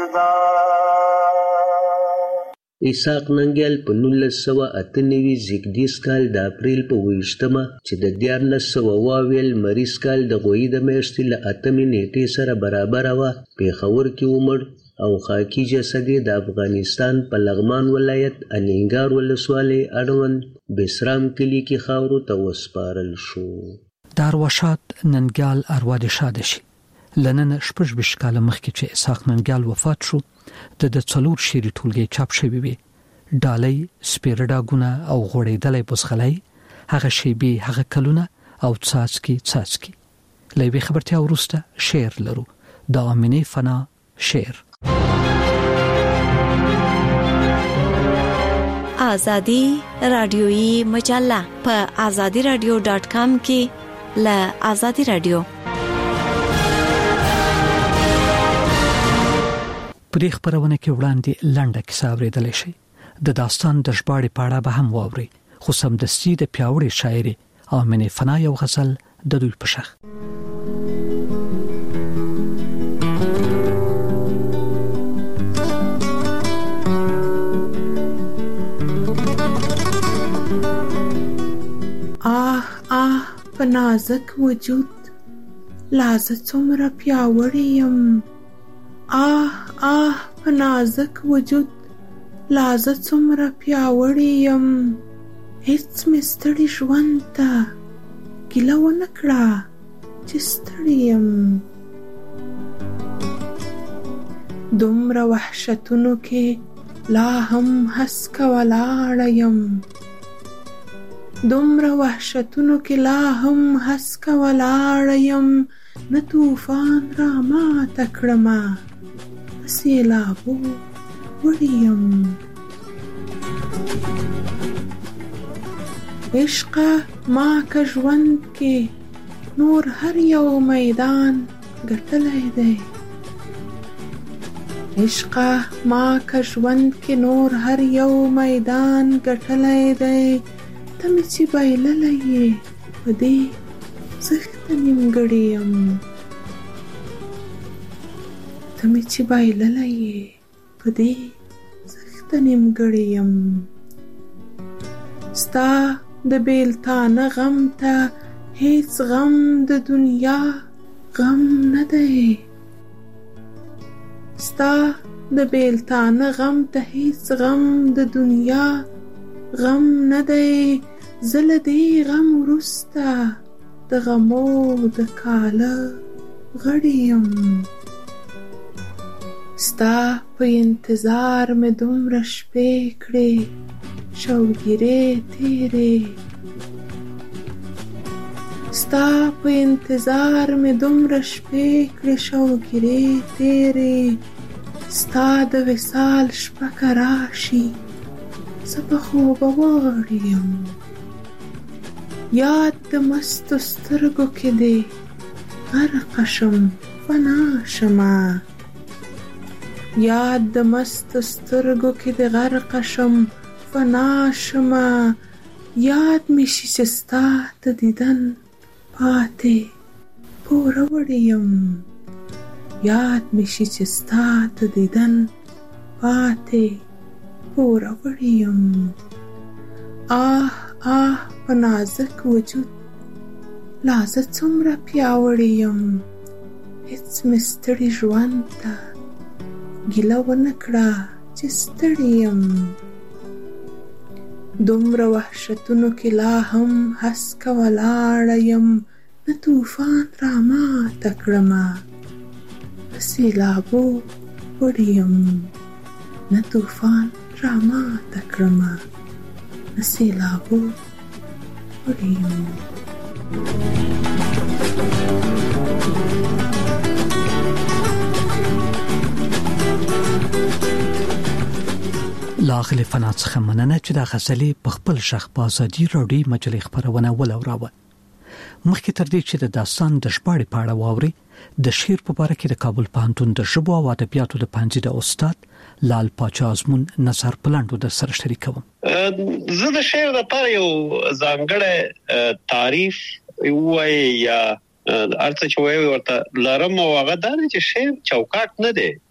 اسحاق ننګیال په نولس سوه اته نوي زیږدیز کال د اپریل په اوویشتمه چې د دیارلس سوه اووه اویا لمریز کال د غویي د میاشتې له اتمې نیټې سره برابره وه پېښور کې ومړ او خاکي جسد یې د افغانستان په لغمان ولایت الینګار ولسوالۍ اړوند بسرام کلي کې خاورو ته وسپارل شو. د ارواښاد ننګیال اروا دې ښاده شي. له نن شپږ ویشت کاله مخکې چې اسحاق ننګیال وفات شو د د څلور شعري ټولګې چاپ شوي وي. ډالۍ، سپېره ډاګونه او غوړېدلی بزغلی، هغه شیبې، هغه کلونه او څاڅکي څاڅکي. له یوې خبرتیا وروسته شعر لرو. د آمینې فنا شعر. آزادی رادیویی مجله په آزادی رادیو ډاټ کام کې له آزادی رادیو پرې خبرونه کې وړاندې لنډه کیسه اورېدلی شي. د داستان د ژباړې په اړه به هم واورئ، خو سمدستي د پیاوړې شاعرې آمینې فنا یو غزل د دوی په شخ. آه آه په نازک وجود لازه څومره پیاوړی یم. آه آه په نازک وجود لازه څومره پیاوړی یم. هیڅ مې ستړي ژوند ته ګیله ونه کړه چې ستړي یم. دومره وحشتونو کې لا هم هسکه ولاړه یم. دومره وحشتونو کې لا هم هسکه ولاړه یم. نه طوفان را ماته کړمه په سیلابو وړی یم. عشقه ما که ژوند کې نور هر یو میدان ګټلی دی. عشقه ما که ژوند کې نور هر یو میدان ګټلی دی. ته مې چې بایللی یې په دې زښته نیمګړې یم. ته مې چې بایللی یې په دې زښته نیمګړې یم. ستا د بیلتانه غم ته هیڅ غم د دنیا غم نه دی. ستا د بیلتانه غم ته هیڅ غم د دنیا غم نه دی. زه له دې غم وروسته د غمو د کاله غړی یم. ستا په انتظار مې دومره شپې کړې شوګیرې تیرې. ستا په انتظار مې دومره شپې کړې شوګیرې تیرې. ستا د وصال شپه که راشي زه په خوبه وړی یم. یاد د مستو سترګو کې دې غرقه شم فنا شمه. یاد د مستو سترګو کې دې غرقه شم فنا شمه. یاد مې شي چې ستا د دیدن پاتې پوره وړی یم. یاد مې شي چې ستا د دیدن پاتې پوره وړی یم. آه آه په نازک وجود لازه څومره پیاوړی یم. هیڅ مې ستړي ژوند ته ګیله ونه کړه چې ستړي یم. دومره وحشتونو کې لا هم هسکه ولاړه یم. نه طوفان را ماته کړمه په سیلابو وړی یم. نه طوفان را ماته کړمه په سیلابو وړی یم. لاغلی فنا څخه مننه چې دا غزلې په خپل شخ په ازادي راډیو مجلې خبرونه ولوراوه. مخکې تر دې چې د داستان د ژباړې په اړه واوري، د شعر په اړه کې د کابل پوهنتون د ژبو او ادبیاتو د پنځه د استاد لال پاچا ازمون نظر پلاندو د سره شریکوم. زه د شعر لپاره یو ځانګړی تعریف وای یا ارڅ چې وای ورته لارم او هغه دا چې شعر چوکاټ نه دی.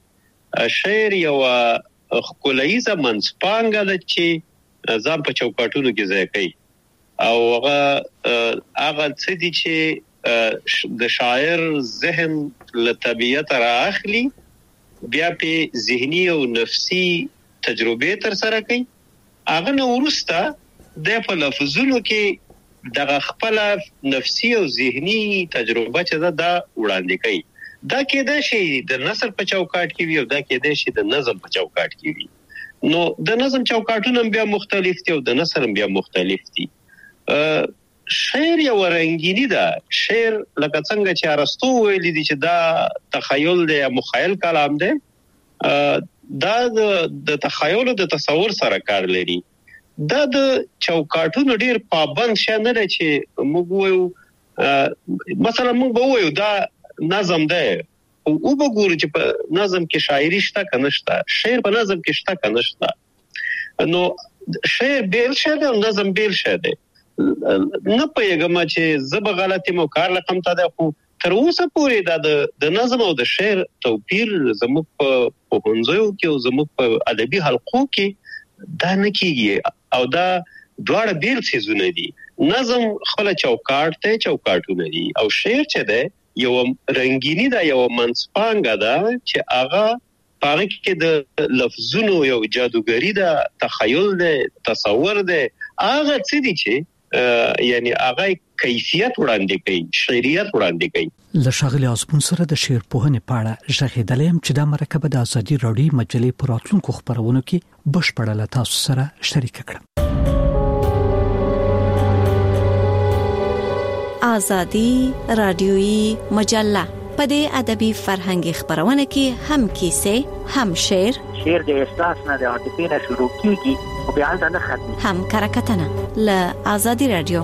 شعر یو خلایزه منځپانګه ده چې ځان په چوکاټونو کې ځای کوي او هغه هغه څه دي چې د شاعر ذهن له طبيعت راخلي بیا په ذهني او نفسي تجربه تر سره کوي هغه نو ورسته د په لفظونو کې دغه خپل نفسي او ذهني تجربه چې دا وړاندې کوي دا کېده شي د نثر په چوکاټ کې وي او دا کېده شي د نظم په چوکاټ کې وي نو د نظم چوکاټونه بیا مختلف دي او د نثر بیا مختلف دي شعر یو رنگینی ده شعر لکه څنګه چې ارسطو ویلي دي چې دا تخیل دی یا مخیل کلام دی دا د تخیل او د تصور سره کار لري دا د چوکاټونو ډیر پابند شې نه لري چې موږ وایو مثلا موږ به وایو دا نظم ده او وګورئ چې په نظم کې شاعري شته کنه شته شعر په نظم کې شته کنه شته نو شعر بیل شه ده نظم بیل شه ده نه پېګم چې زب غلطي مو کار لکم ته ده خو تر اوسه پورې دا د نظم او د شعر توپیر زموږ په پوهنځیو کې او زموږ په ادبي حلقو کې دا نه کیږي او دا دواړه بیل څیزونه دي نظم خپل چوکاټ ته چوکاټونه دي او شعر چې ده یو رنگینی دا یو منځپانګه ده چې هغه پاره کې د لفظونو یو جادوګری ده تخیل ده تصور ده هغه څه دي چې یعنی هغه کیفیت وړاندې کوي شعریت وړاندې کوي له شاغلي ازمون سره د شعر پوهنې په اړه ژغېدلم چې د مرکه د ازادي راډیو مجلې په راتلونکو خبرونو کې بشپړه تاسو سره شریک کړم آزادی رادیویی مجله په دې ادبي فرهنګي خبرونه کې هم کیسه هم شعر شعر د احساس نه د عاطفې نه شروع کیږي او بیا د نه ختمي هم کرکټنه له آزادی رادیو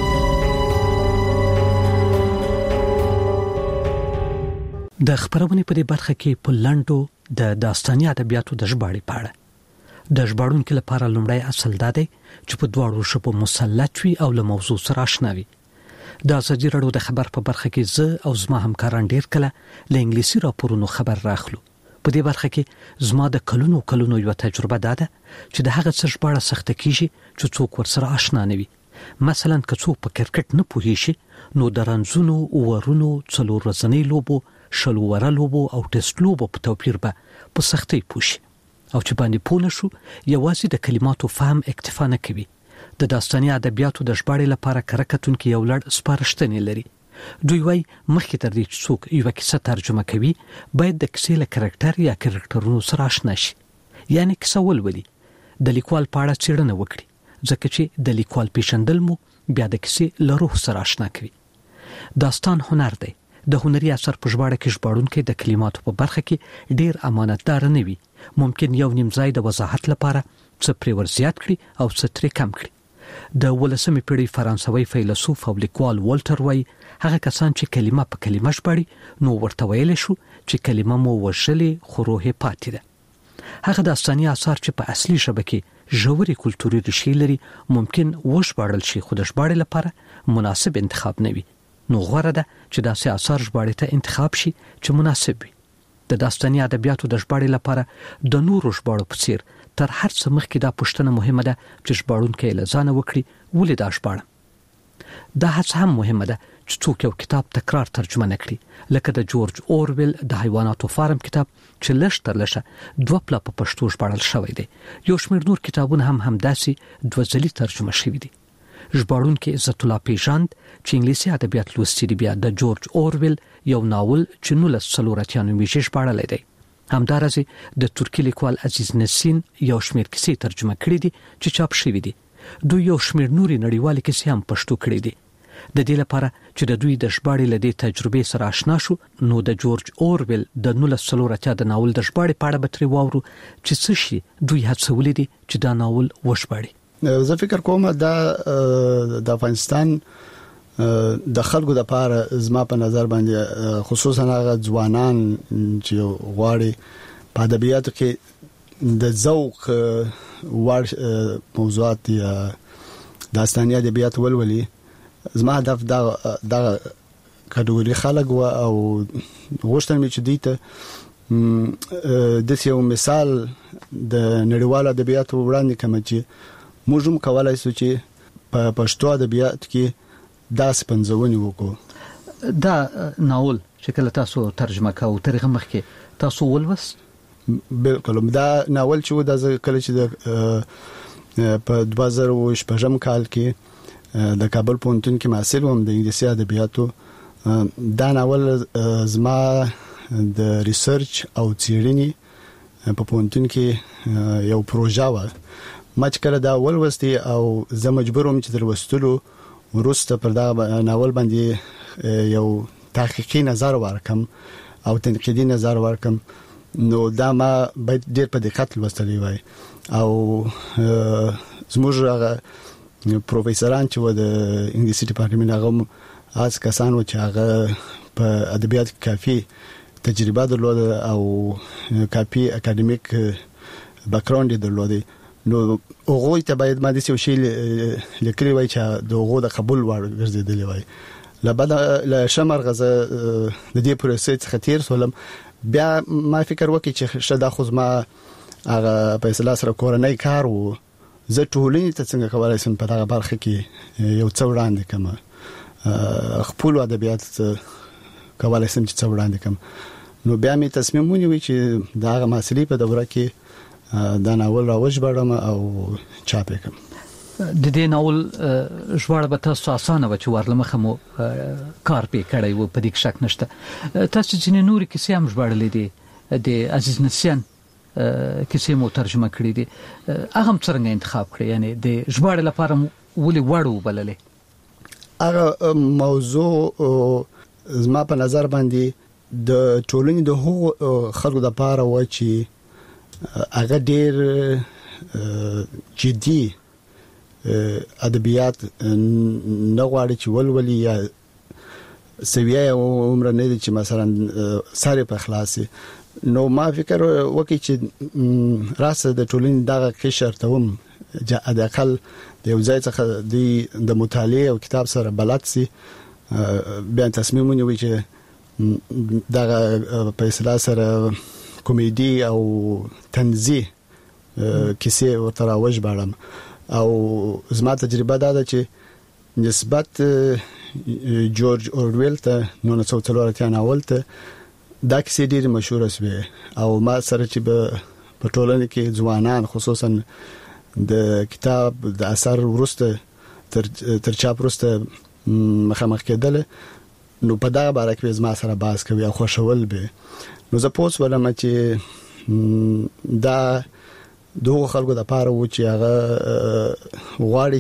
د خبرونه په دې برخه کې په لندو د داستاني ادبیاتو د ژباړې په اړه د ژباړونکو لپاره لومړی اصل دا دی چې په دواړو ژبو مسلط وي او له موضوع سره آشنا وي د ازادي راډیو د خبر په برخه کې زه او زما همکاران ډیر کله له انګلیسي راپورونو خبر راخلو په دې برخه کې زما د کلونو کلونو یو تجربه ده چې د هغه څه ژباړه سخت کیږي چې څوک ورسره آشنا نه وي مثلا که څوک په کرکټ نه پوهیږي نو د رنځونو ورونو څلور ورځنی لوبو شلو وره لوبو او ټیسټ لوبو په توپیر به په سختۍ پوښي او چې باندې پوه نشو یوازې د کلماتو فهم اکتفا نه کوي د داستاني ادبیاتو د ژباړې لپاره کرکټونکو یو لړ سپارښتنې لري دوی وايي مخکې تر دې چې څوک یو کیسه ترجمه کوي باید د کیسې له کرکټر یا کرکټرونو سره آشنا شي یعنی کیسه ولولي د لیکوال په اړه څېړنه وکړي ځکه چې د لیکوال پیژندل مو بیا د کیسې له روح سره آشنا کوي داستان هنر دی د هنري اثر په ژباړه کې ژباړونکي د کلماتو په برخه کې ډیر امانتدار نه وي ممکن یو نیم ځای د وضاحت لپاره څه پرې ور زیات کړي او څه ترې کم کړي د ولسمې پیړۍ فرانسوي فیلسوف او لیکوال والټر وای هغه کسان چې کلمه په کلمه ژباړي نو ورته ویل شو چې کلمه مو وشلې خو روح پاتې ده هغه داستاني اثار چې په اصلي ژبه کې ژورې کلتوري ریښې لري ممکن وژباړل شي خو د ژباړې لپاره مناسب انتخاب نه وي نو غوړه ده چې داسې اثار ژباړې ته انتخاب شي چې مناسب وي د داستاني ادبیاتو د ژباړې لپاره د نورو ژباړو په څیر تر هر څه مخکې دا پوښتنه مهمه ده چې ژباړونکی له ځانه وکړي ولې دا ژباړم دا هڅه هم مهمه ده چې څوک یو کتاب تکرار ترجمه نه کړي لکه د جورج اورول د حیواناتو فارم کتاب چې لږ تر لږه دوه پلا په پښتو ژباړل شوی دی یو شمېر نور کتابونه هم همداسې دوه ځلې ترجمه شوي دي ژباړونکی عزت الله پیژاند چې انګلیسي ادبیات لوستي دي بیا د جورج اورول یو ناول چې نولس څلور اتیا نومېږي ژباړلی دی همدارسې د ترکی لیکوال عزیز نسین یو شمېر کیسې ترجمه کړي دي چې چاپ شوي دي دوی یو شمېر نوري نړیوالې کیسې هم پښتو کړي دي د دې لپاره چې د دوی د ژباړې له دې تجربې سره آشنا شو نو د جورج اورول د نولس څلور اتیا د ناول د ژباړې په اړه به ترې واورو چې څه شي دوی هڅولي دي چې دا ناول وژباړي زه فکر کوم دا د افغانستان د خلکو د پاره زما په نظر باندې خصوصا هغه ځوانان چې غواړي په ادبیاتو کې د ذوق وړ موضوعات یا داستاني ادبیات ولولي زما هدف دا دا کټګوري خلک او غوښتل مې چې دوی ته د یو مثال د نړیوالو ادبیاتو وړاندې کوم چې موږ هم کولای شو چې په پښتو ادبیات کې داس پنځونی وکړو. دا ناول چې کله تاسو ترجمه کاوه تر هغه مخکې تاسو ولوس؟ بالکل دا ناول چې و د کله چې د په دوه زره شپږم کال کې د کابل پوهنتون کې محصل وم د انګلیسي ادبیاتو. دا ناول زما د ریسرچ او څېړنې په پوهنتون کې یو پروژه و. ما چې کله دا ولوستي او زه مجبور وم چې تر لوستلو وروسته پر دا ناول باندې یو تحقیقي نظر ورکم او تنقیدي نظر ورکم، نو دا ما باید ډېر په دقت لوستلی وای. او زموږ هغه پروفیسوران چې و د انګلیسي ډپارټمنټ هغه اس کسان و چې هغه په ادبیات کې کافي تجربه درلوده او کافي اکاډمیک بیک ګراوند درلوده، نو هغه ته باید ما د څه شی لیکلي وای چې دغه د قبول وړ ګرځیدلی وای. لبعد له شمر غزه د دې پروسې څخه تیر سولم، بیا ما فکر وکړ چې شدا خو ما هغه په اصطلاح سره کورنۍ کار وو، زه ټولنې ته څنګه کولای شم په دغه برخه کې یو څه وړاندې کړم، خپل ادبیات کولای شم چې څه وړاندې کړم. نو بیا مې تصمیم ونیو چې دا هغه مسلې په دوره کې دا ناول راوژبړم او چاپ کړم. د دې ناول ژباړه به تاسو اسانه و چې ورلمخه مو کار پې کړی و، په دې شک نشته. تاسو چې نوري کیسې هم ژباړلې دي، د عزیز نسیان کیسې مو ترجمه کړې دي، هغه هم څنګه انتخاب کړی؟ یعنی د ژباړې لپاره ولې وړو بللې؟ هغه موضوع زما په نظر باندې د ټولنې د هغو خلکو لپاره و چې هغه ډېر جدي ادبیات نه غواړي چې ولولي یا سویه عمر نه دي چې مثلا ساره په خلاصي. نو ما فکر وکړ چې راسه د ټولنې دغه قشر ته هم د اقل د یو ځای څخه د مطالعه او کتاب سره بلد سي. بیا تصمیم ونیو چې دغه په اصطلاح سره کمیډي او طنزي کیسې ورته راوژبړم. او زما تجربه دا ده چې نسبت جورج اورویل ته نو څو څلور ته ناول ته دا کیسې ډېر مشهور شوه، او ما سره چې په ټولنه کې ځوانان خصوصا د کتاب د اثر ورسته تر تر چاپ ورسته مخامخ کېدل، نو په دا باره کې زما سره باز کوي او خوشول به. نو زه پوس ولم چې دا دوه خلکو د پاره و چې هغه غواړي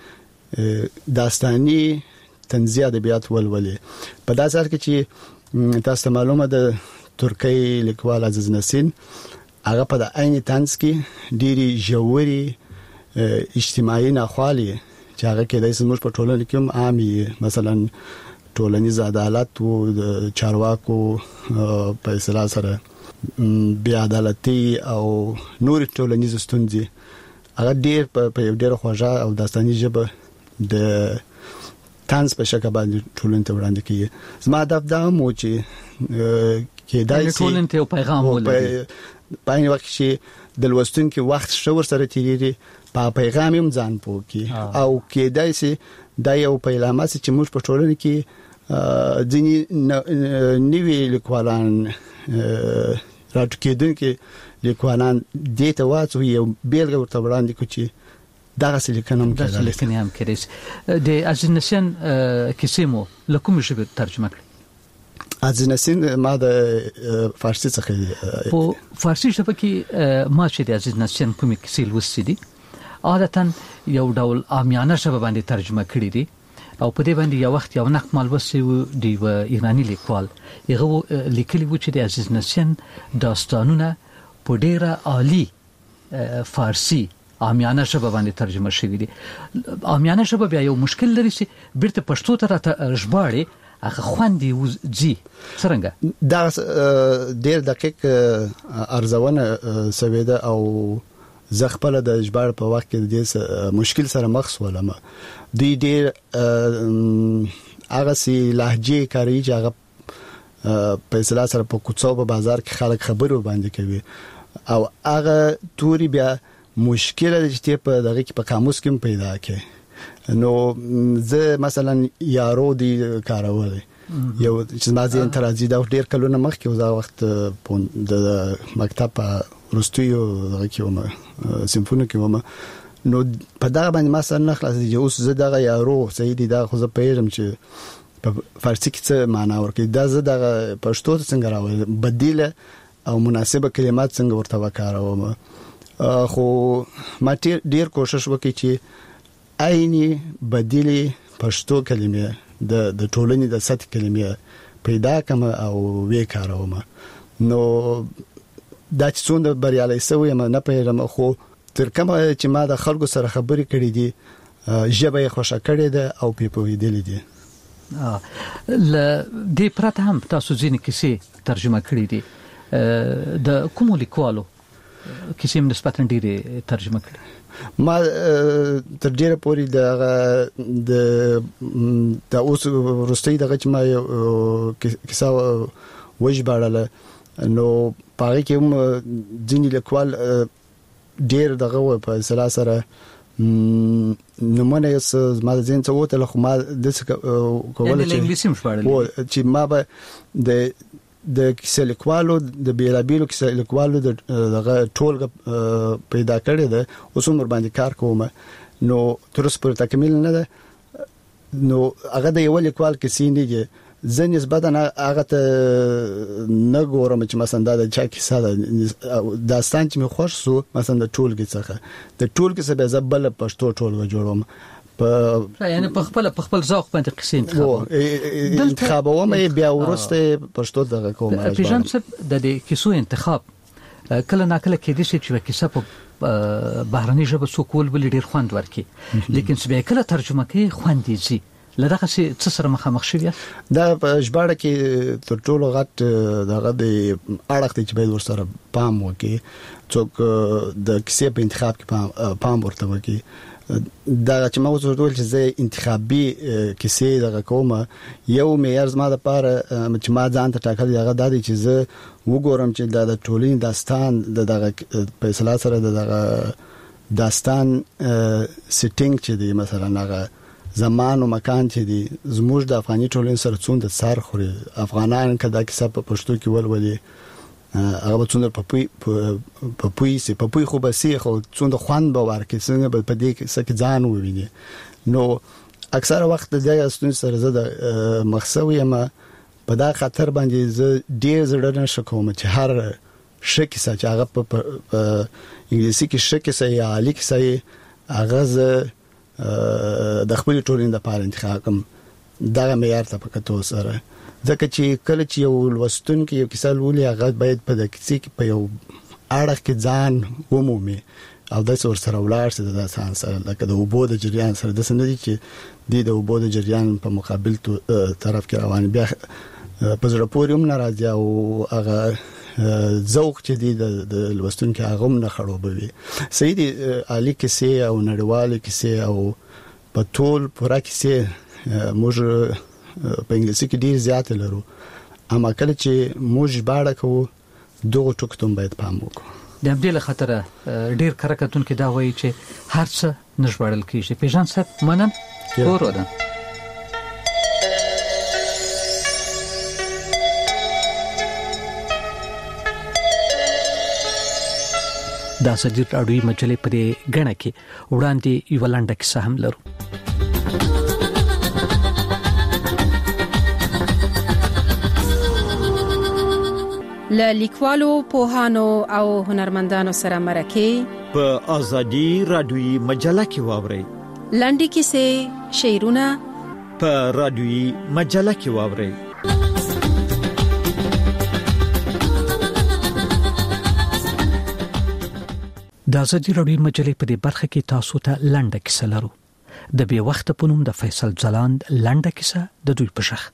چې داستاني طنزي ادبیات ولولي. په داسې حال کې چې تاسو معلومه ده ترکی لیکوال عزیز نسین هغه په د عین طنز کې ډېری ژوري اجتماعي ناخوالي چې هغه کې د سموږ په ټولنه کې هم عامي، مثلا ټولنیز عدالت او د چارواکو په اصطلاح سره بی عدالتي او نور ټولنیز ستونزې هغه ډېر په یو ډېر خوږه او داستاني ژبه د طنز په شکل باندې ټولنې ته وړاندې کیږي. زما هدف دا مو چې کې دای سي ټولنې ته پیغام ولري، په عین وخت چې د لوستونکو وخت شو سره تیریږي، په پیغام هم ځان پوکي او کې دای سي دا یو پیغام چې موږ په ټولنه کې ځینې نوي لیکوالان راټکېدونکو لیکوالان دې ته واڅو یو بیلګه ورته وړاندې کوي دا غسل کنم کړل. دا څه هم کړی د عزیز نسیان کیسې مو لکه ژبه ترجمه کړې؟ عزیز نسیان ما د فارسی څخه په فارسی ژبه کې ما چې د عزیز نسیان کومې کیسې لوستې دي عادتاً یو ډول عامیانه ژبه باندې ترجمه کړې دي، او په دې باندې یو وخت یو نقد مالوسي و دی و ایرانی لیکوال هغه لیکلی و چې د عزیز نسیان داستانونه په ډیره عالی فارسی عامیانه ژبه باندې ترجمه شوی دي. عامیانه ژبه بیا یو مشکل لري چې بیرته پښتو ته ژباړي هغه خوندې وځي څنګه؟ دا ډیر دقیق ارزونه سوي ده او زه خپل د ژباړ په وخت کې د مشکل سره مخ شولم. دوی ډیر هغه سي لهجه کاری چې هغه په اصطلاح سره په کوڅو په بازار کې خلک خبرو باندې کوي او هغه توري بیا مشکل دي چې په دغه کې په قاموس کې پیدا کې نو زه مثلا یارو دی کارول یو چې مازه انتراجي دا ډیر کلونه مخکې وزا وخت د مکتب په رستیو دغه کې ومه سیمفونی کې ومه نو په دا باندې مثلا نه خلاص دي اوس زه دغه یارو سیدی دا خو زه پیژم چې په فارسی کې څه معنا ورکړي دا زه دغه پښتو څنګه راوړم بدیله او مناسبه کلمات څنګه ورته وکاروم خو ما ډیر کوشش وکړ چې عیني بدیلی پښتو کلمې د د ټولنې د سطح کلمې پیدا کم او وې کاروم نو دا چې څومره بریالي سوی ما نه پیژم خو تر کومه چې ما د خلکو سره خبرې کړې دي ژبه یې خوښه کړې ده او په پوهېدلې دي ل دې پرته هم تاسو ځینې کیسې ترجمه کړې دي د کومو لیکوالو کیسې هم نسبتاً ډېرې ترجمه کړې ما تر ډیره پورې د د د اوس ورستۍ دغه چې ما کیسه وژباړله نو پاره کې هم ځینې لیکوال ډیر دغه په اصطلاح سره نمونه یې ما ځین څه وته خو ما د څه کولای چې انګلیسي مشباړل چې ما به د د کیسه لیکوالو د بیلابیلو کیسه لیکوالو دغه ټولګه پیدا کړی ده اوس عمر باندې کار کوم نو تر اوسه پورې تکمیل نه ده نو هغه د یو لیکوال کیسې نه دي زه نسبتا هغه ته نه ګورم چې مثلا دا چا کیسه ده داستان چې مې خوښ سو مثلا د ټولګي څخه د ټولګي څخه به زبل پښتو ټولګه جوړوم په یعنی په خپل په خپل ذوق باندې قصې انتخاب انتخابوم بیا ورسته پښتو دغه کوم پیژن څه د دې کیسو انتخاب کله ناکله کې دي چې کیسه په بهرني ژبه سکول بل ډیر خوند ورکي لیکن چې به کله ترجمه کوي خوند دي لدغه څه سره مخامخ شوی دا په ژباړه کې تر ټولو غټ دغه د اړخ چې به ورسره پام وکي څوک د کیسې په انتخاب کې پام ورته وکي دا چې ما وځو ټول چې زه انتخابي کیسې دغه کومه یو معیار زما د پاره چې ما ځان ته ټاکل هغه د دې چې زه وګورم چې د ټولین داستان دغه په اصطلاح سره دغه داستان سیټینګ چې دی مثلا هغه زمان او مکان چې دی زموږ د افغاني ټولنې سره څوند سر خوري افغانان کدا کیسه په پښتو کې ولولي هغه څوند په پوي په پوي سي په پوي خو به سي خو څوند خوان به ورکې څنګه په دې کې څه ځان وویني نو اکثره وخت د استون سره زده مخسوي ما په دا خطر باندې زه ډیر زړه نه شکوم چې هر شکی چې هغه په انګلیسي کې شکی سي یا علي کې سي هغه زه د خپل ټولنې د پاره انتخاب کوم دا معیار ته پکته سره ځکه چې کله چې یو لوستون کې یو کیسه لولي هغه باید په د کیسې کې په یو اړه کې ځان ومومي او د څور سره ولاړ سي د ځان سره لکه د وبو د جریان سره د سندري چې د وبو د جریان په مقابل طرف کې روان بیا په زړه پورې هم ناراضي او هغه ذوق چې دی د لوستون کې هغه هم نه خرابوي سیدی علي کیسه او نړیوال کیسه او په ټول پورا کیسه موږ په انګلیسي کې ډیر زیات لرو اما کله چې موږ باړه کوو دغه ټکتون باید پام وکړو د دې له خطر ډیر کرکټون کې دا وایي چې هر څه نشوړل کیږي پیژن صاحب منن ورو ده دا سجل راډیو مجلې په دې غنه کې وړاندې یو لاندې کیسه هم لرو ل لیکوالو پوهانو او هنرمندانو سره مرکه په ازادي رادیوي مجله کې واوري لاندې کیسې شعرونه په رادیوي مجله کې واوري د ازادي رادیو مجلې په دې برخه کې تاسو ته لنډه کیسه لرو د بې وخت په نوم د فیصل ځلاند لنډه کیسه د دوی په شخ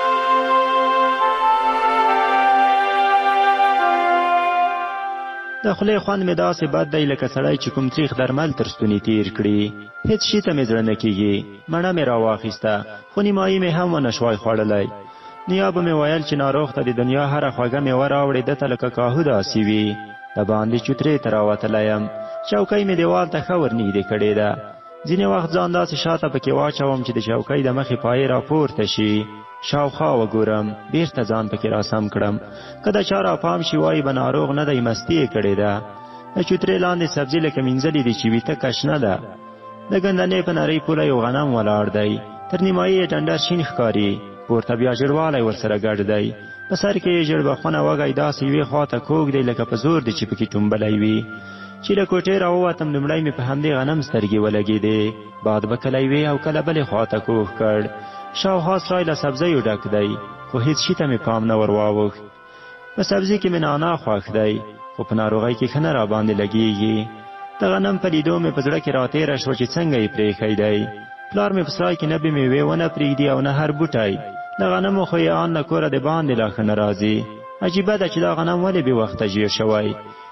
د د خولې خوند مې داسې بد دی لکه سړی چې کوم تریخ درمل تر ستوني تیر کړي. هېڅ شي ته مې زړه نه کېږي. مڼه مې راواخیسته خو نیمایي مې هم ونه شوای خوړلی. نیا به مې ویل چې ناروغ ته د دنیا هره خوږه میوه راوړې ده ته لکه کاهو داسې وي. د باندې چوترې ته راوتلی یم. چوکۍ مې دیوال ته ښه ورنږدې کړې ده. ځینې وخت ځان داسې شاته پکې واچوم چې د چوکۍ د مخې پایې راپورته شي. شاوخوا وګورم، بیرته ځان پکې راسم کړم. که د چا راپام شي وایي به ناروغ نه دی، مستي یې کړې ده. د چوترې لاندې سبزي لکه مینځلې دي چې ویته کشنه ده. د ګندنې په نرۍ پوله یو غنم ولاړ دی. تر نیمایي یې ډنډر شین ښکاري. پورته بیا ژړوالی ورسره ګډ دی. په سر کې یې ژړبخونه وږی داسې یوې خوا ته کوږ دی لکه په زور دی چې پکې ټومبلی وي. چې له کوټې راووتم لومړی مې په همدې غنم سترګې ولګېدې. باد به کله یوې او کله بلې خوا ته کوږ کړ. شاوخوا سرای له سبزیو ډک دی خو هېڅ شي ته مې پام نه ور واوښت. په سبزي کې مې نانا خوښ دی خو په ناروغۍ کې ښه نه راباندې لګېږي. د غنم په لیدو مې په زړه کې راتېره شوه چې څنګه یې پرېښی دی. پلار مې په سرای کې نه بې مېوې ونه پرېږدي او نه هر بوټی. د غنمو خو یې آن له کوره د باندې لا ښه نه راځي. عجیبه ده چې دا غنم ولې بې وخته ژیر شوی.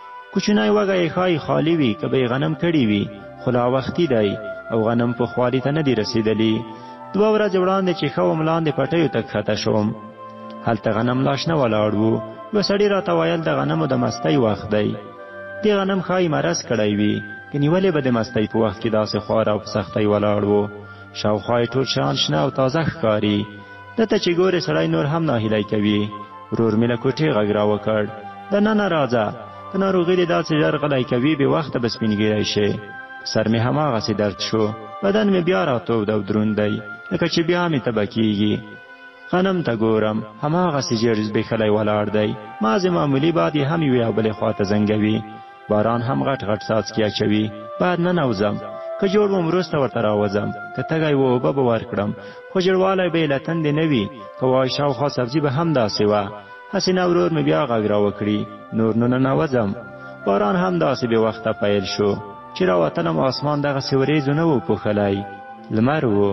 کوچنی وږی یې ښایي خالي وي که به یې غنم کړي وي خو لا وختي دی او غنم په خوالي ته نه دي رسېدلي. دوه ورځې وړاندې چې ښه وم لاندې پټیو ته کښته شوم. هلته غنم لا شنه ولاړ وو. یوه سړي راته ویل د غنمو د مستۍ وخت دی. دې غنم ښایي مرض کړی وي که نیولې به د مستۍ په وخت کې داسې خوار او په سختۍ ولاړ وو. شاوخوا یې ټول شیان شنه او تازه ښکاري. دته چې ګورې سړی نور هم ناهیلی کوي. ورور مې له کوټې غږ راوکړ، دننه راځه، که ناروغي دې داسې ژر غلی کوي بې وخته به سپینګیری شي. سر مې هماغسې درد شو. بدن مې بیا راتود او دروند دی لکه چې بیا مې تبه کېږي. غنم ته ګورم هماغسې ژېړ زبېښلی ولاړ دی. مازې معمولي باد یې هم یوې او بلې خوا ته زنګوي. باران هم غټ غټ څاڅکي اچوي. باید ننوځم، که جوړ وم وروسته ورته راوځم. که تږی و اوبه به ورکړم خو ژړوالی به یې له تندې نه وي. که وایي شاوخوا سبزي به هم داسې وه. هسې نه ورور مې بیا غږ راوکړي، نور نو ننوځم. باران هم داسې بې وخته پیل شو چې راوتلم آسمان دغسې وریځو نه و پوښلی، لمر و.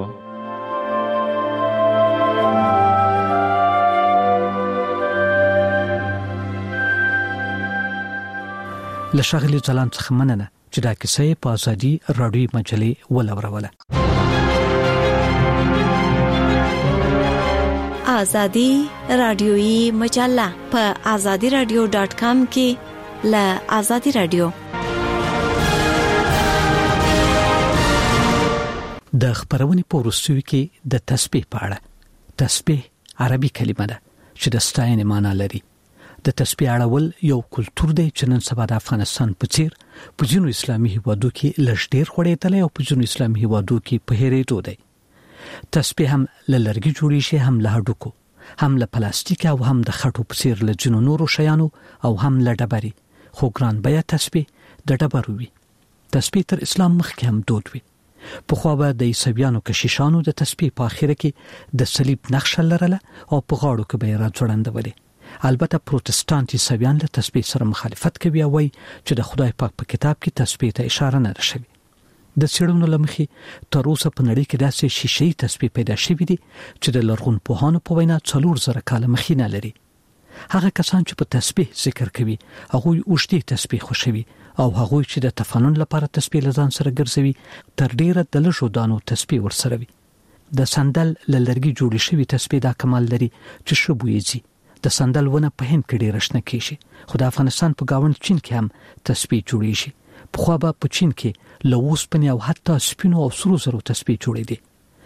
له ښاغلي ځلاند څخه مننه چې دا کیسه یې په ازادي راډیوي مجلې ولوروله. ازادي راډیوي مجله په ازادي راډیو ډاټ کام کې له ازادي راډیو د خبرونې په وروستیو کې د تسبیح په اړه. تسبیح عربي کلمه ده چې د ستاینې معنی لري. د تسبیح اړول یو کلتور دی چې نن سبا د افغانستان په څیر په ځینو اسلامي هیوادو کې لږ ډیر خوړېدلی او په ځینو اسلامي هیوادو کې په هېرېدو دی. تسبیح هم له لرګي جوړې شي، هم له هډوکو، هم له پلاستیک او هم د خټو په څیر له ځینو نورو شیانو او هم له ډبرې. خو ګران بیه تسبیح د ډبرو وي. تسبیح تر اسلام مخکې هم دود وي. پخوا به د عیسویانو کشیشانو د تسبیح په اخره کې د صلیب نقشه لرله او په غاړو کې به یې راځوړندولې. البته پروتستانت عیسویان له تسبیح سره مخالفت کوي او وایي چې د خدای پاک په کتاب کې تسبیح ته اشاره نه ده شوې. د څېړنو له مخې تر اوسه په نړۍ کې داسې شیشه‌ای تسبیح پیدا شوي دي چې د لرغونپوهانو په وینا څلور زره کاله مخینه لري. هغه کسان چې په تسبیح ذکر کوي هغوی اوږدې تسبیح خوښوي او هغوی چې د تفنن لپاره تسبیح له ځان سره ګرځوي تر ډیره د لږو دانو تسبیح ورسره وي. د سندل له لرګي جوړې شوي تسبیح دا کمال لري چې ښه بوی ځي. د سندل ونه په هند کې ډېره شنه کېږي، خو د افغانستان په ګاونډ چین کې هم تسبیح جوړېږي. پخوا به په چین کې له اوسپنې او حتی سپینو او سرو زرو تسبیح جوړېدې.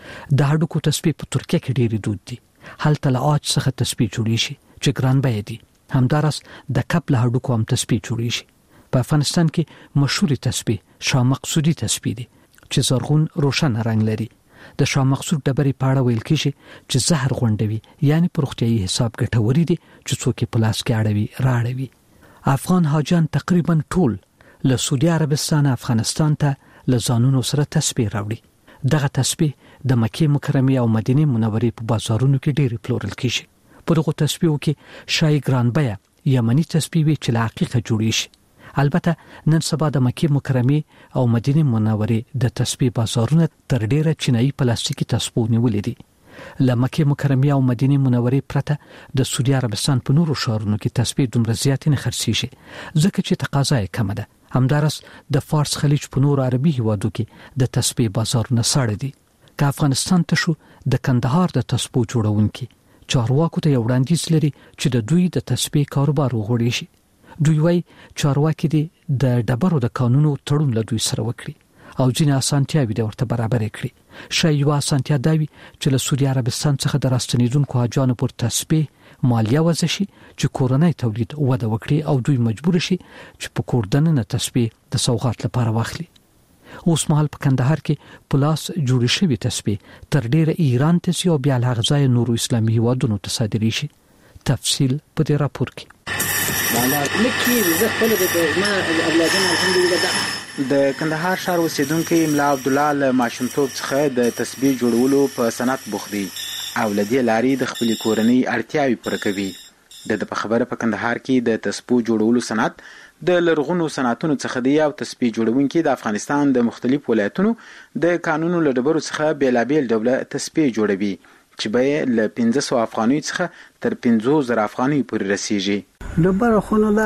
د هډوکو تسبیح په ترکیه کې ډېرې دود دي. هلته له عاج څخه تسبیح جوړېږي چې ګران بیه دي. همداراز د کپ له هډوکو هم تسبیح جوړېږي. په افغانستان کې مشهور تسبیح شاه مقصودي تسبیح دي چې زرغون روښانه رنگ لري. د شاه مقصود ډبرې په اړه ویل کېږي چې زهر غونډوي، یعنی په روغتیايي حساب ګټورې دي چې څوک یې په لاس کې اړوي راړوي. افغان حاجیان تقریبا ټول له سعودي عربستان افغانستان ته له ځانونو سره تسبیح راوړي. دغه تسبیح د مکې مکرمې او مدینې منورې په بازارونو کې ډېرې پلورل کېږي. په دغو تسبیحو کې شای ګران بیه یمني تسبیح وي چې له عقیقه جوړې شي. البته نن سبا د مکې مکرمې او مدینې منورې د تسبیح بازارونه تر ډیره چینایي پلاستیکي تسبیح نیولې دي. له مکه مکرمه او مدینه منورې پرته د سعودي عربستان په نورو ښارونو کې تسبیح دومره زیات نه خرڅیږي ځکه چې تقاضا یې کم ده. همدارس د فارس خلیج په نورو عربي هیوادو کې د تسبیح بازارونه ساړه دي. که افغانستان ته شو د کندهار د تسبیح جوړونکي چارواکو ته یو وړاندیز لري چې د دوی د تسبیح کاروبار وغوړي شي. دوی وايي چارواکي دي د ډبرو د قانونو تړون له دوی سره وکړي او ځینې اسانتیاوې د ورته برابر کړي. شاید یو اسانتیا دا وي چې له سعودي عربستان څخه د راستنیدونکو حاجانو پر تسبیح مالیه وضع شي چې کورنۍ تولید وده وکړي او دوی مجبور شي چې په کور دننه تسبیح د سوغات لپاره واخلي. اوس مهال په کندهار کې پلاس جوړ شوی تسبیح تر ډیره ایران ته سی او بیا له غځای نورو اسلامي هیوادونو ته صادري شي. تفصیل په دې راپور کې. د کندهار ښار اوسیدونکو ملا عبد الله له ماشومتوب څخه د تسبیح جوړولو په صنعت بوخت دی او لدې لاري د خپل کورنۍ اړتیاوې پوره کوي. د په خبره په کندهار کې د تسبیح جوړولو صنعت د لرغونو صنعتونو څخه دی او تسبیح جوړونکي د افغانستان د مختلف ولایتونو د قانونو له ډبرو څخه بیلابیل ډوله تسبیح جوړوي چې به له پنځه سوه افغانۍ څخه تر پنځوس زره افغانۍ پورې رسیږي. ډبره خو نه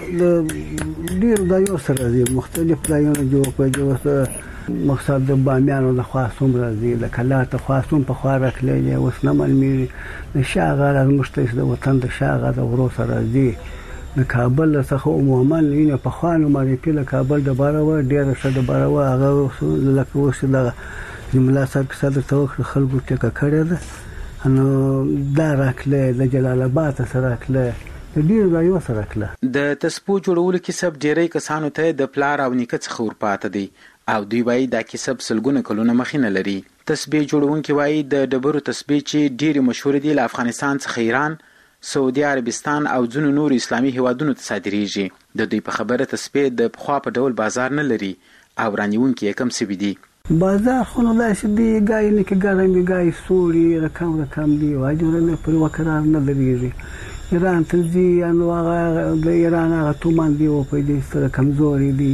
د ډیر ځایو سره دي مختلف ځایونه جوړ کړي چې مقصد د بامیانو د خاصوم راځي د کلات خاصوم په خوا راکلي اوس نه معلومي د شاغر از مشترک د وطن د شاغر د ورو سره دي د کابل څخه عموما نه په خوانو باندې په کابل د بارو ډیر څه د بارو هغه لکه اوس د جمله صاحب صدر توخ خلکو ټکه کړی ده نو دا راکله د جلال آباد سره راکله ډیر ځایو سره راکله. د تسبیح جوړولو کسب ډیری کسانو ته د پلار او نیکه څخه ورپاته دي او دوی وايي دا کسب سلګونه کلونه مخینه لري. تسبیح جوړونکي وايي د ډبرو تسبیح چې ډیره مشهور دي له افغانستان څخه ایران، سعودي عربستان او ځینو نور اسلامي هیوادونو ته صادریږي. د دوی په خبره تسبیح د پخوا په ډول بازار نه لري او رانیونکي کم سوي دي. بازار خو نه داسې دی ګای نه کې ګرمي ګای سوري رقم رقم دی واجوره په وکړار نه لري. ایران ته ځي نو هغه د ایران هغه تومان دی او په دې سره کمزوري دي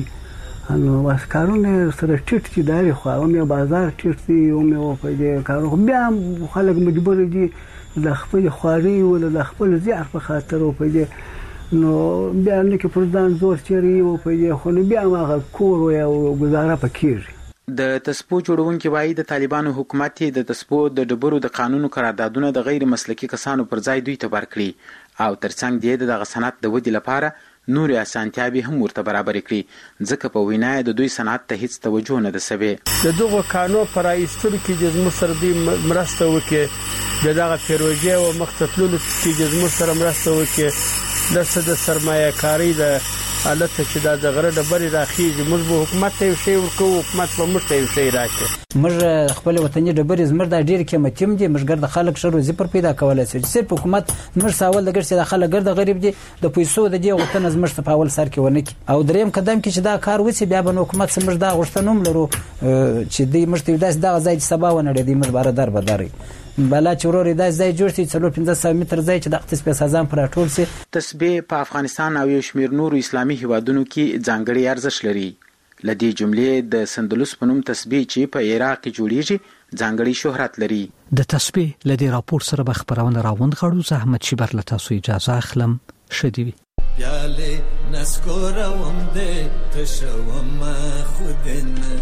نو واسکارونه سره ټیټ چې داري خو هم بازار ټیټ دی او مې په دې کارو بیا خلک مجبور دي د خپل خواري او د خپل زیار په خاطر او په دې نو بیا نه کې پردان زور چری او په دې خو بیا هغه کور او گزاره پکېږي. د تسبیح جوړونکي وايي د طالبانو حکومت د تسبیح د ډبرو د قانونو قراردادونه د غیر مسلکي کسانو پر ځای دوی ته ورکړي او ترڅنګ د دغه صنعت د ودې لپاره نورې اسانتیاوې هم ورته برابر کړي ځکه په وینا د دوی صنعت ته هیڅ توجه نه ده سوی. د دغه قانون پر ایستلو کې د زموږ سره د مرسته وکړي د دغه پروژې او مختلفو کې د زموږ سره مرسته وکړي د څه د سرمایه کاری د حالت چې دا د غره د بری راخیږي موږ به حکومت ته شی ورکو حکومت به موږ ته شی راکړي. موږ خپل وطني د بری زمر د ډیر قیمتي دي موږ ګرد خلک شرو زپر پیدا کولای شي چې حکومت موږ ساول د ګرځي د خلک ګرد غریب دي د پیسو د دی غوښتنه زمر په اول سر کې ونه کی او دریم قدم کې چې دا کار وسی بیا به حکومت سمر دا غوښتنوم لرو چې دی موږ ته داس دا ځای سبا ونه دی موږ بار در بداري بلا چوروري دا ځای جوړ شي څلور پنځه سوه متر ځای چې د اختصاص سازان پر ټول سي. تسبیح په افغانستان او یو شمېر نورو اسلامي هیوادونو کې ځانګړي ارزښت لري. لدې جملې د سندلوس په نوم تسبیح چې په عراق کې جوړیږي ځانګړي شهرت لري. د تسبیح لدې راپور سره به خبرونه راوند غړو زحمت شبر له تاسو اجازه اخلم شدي. پیاله نسکورم دې تشوم خودنه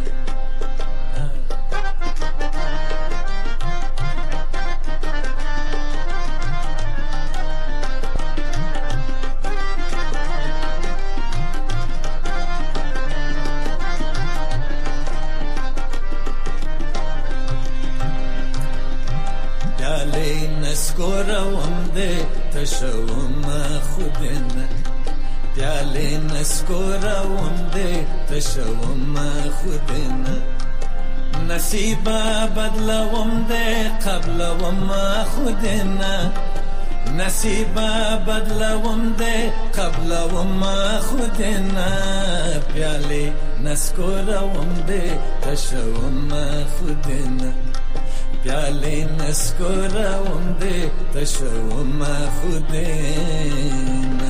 نسکورم دې تشوم خودنه پیاله نسکورم دې تشوم خودنه نصیب بدلوم دې قبلوم خودنه نصیب بدلوم دې قبلوم خودنه پیاله نسکورم دې تشوم خودنه پیاله نسکورم دې تشوم خودنه.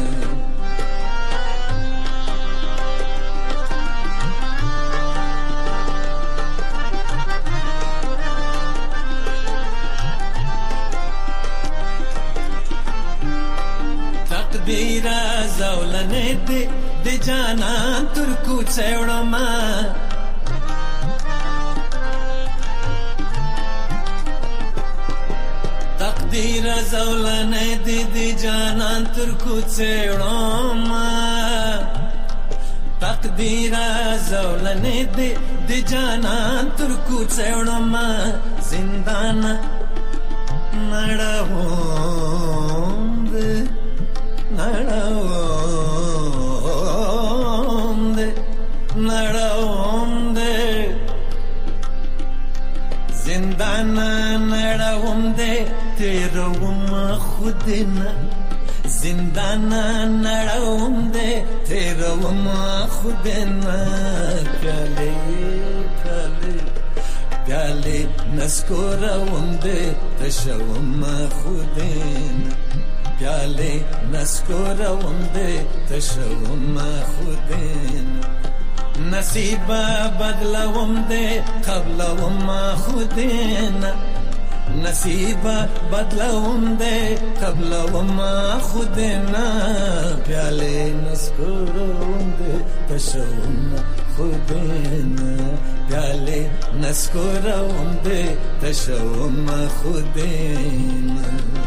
دې د جانان تر کوڅه وړما تقدیر زولنه دې د جانان تر کوڅه وړما تقدیر زولنه دې د جانان تر کوڅه وړما زندان نړوم دې نړوم دې نړوم دې زندان نړوم دې تیروم خودنا زندان نړوم دې تیروم خودنا پیاله پیاله پیاله نسکوروم دې تشوم خودنا پیاله نسکوروم دې تشوم خودنا نصیبه بدلوم دې قبلوم خودنا نصیبه بدلوم دې قبلوم خودنا پیاله نسکوروم دې تشوم خودنا پیاله نسکوروم دې تشوم خودنا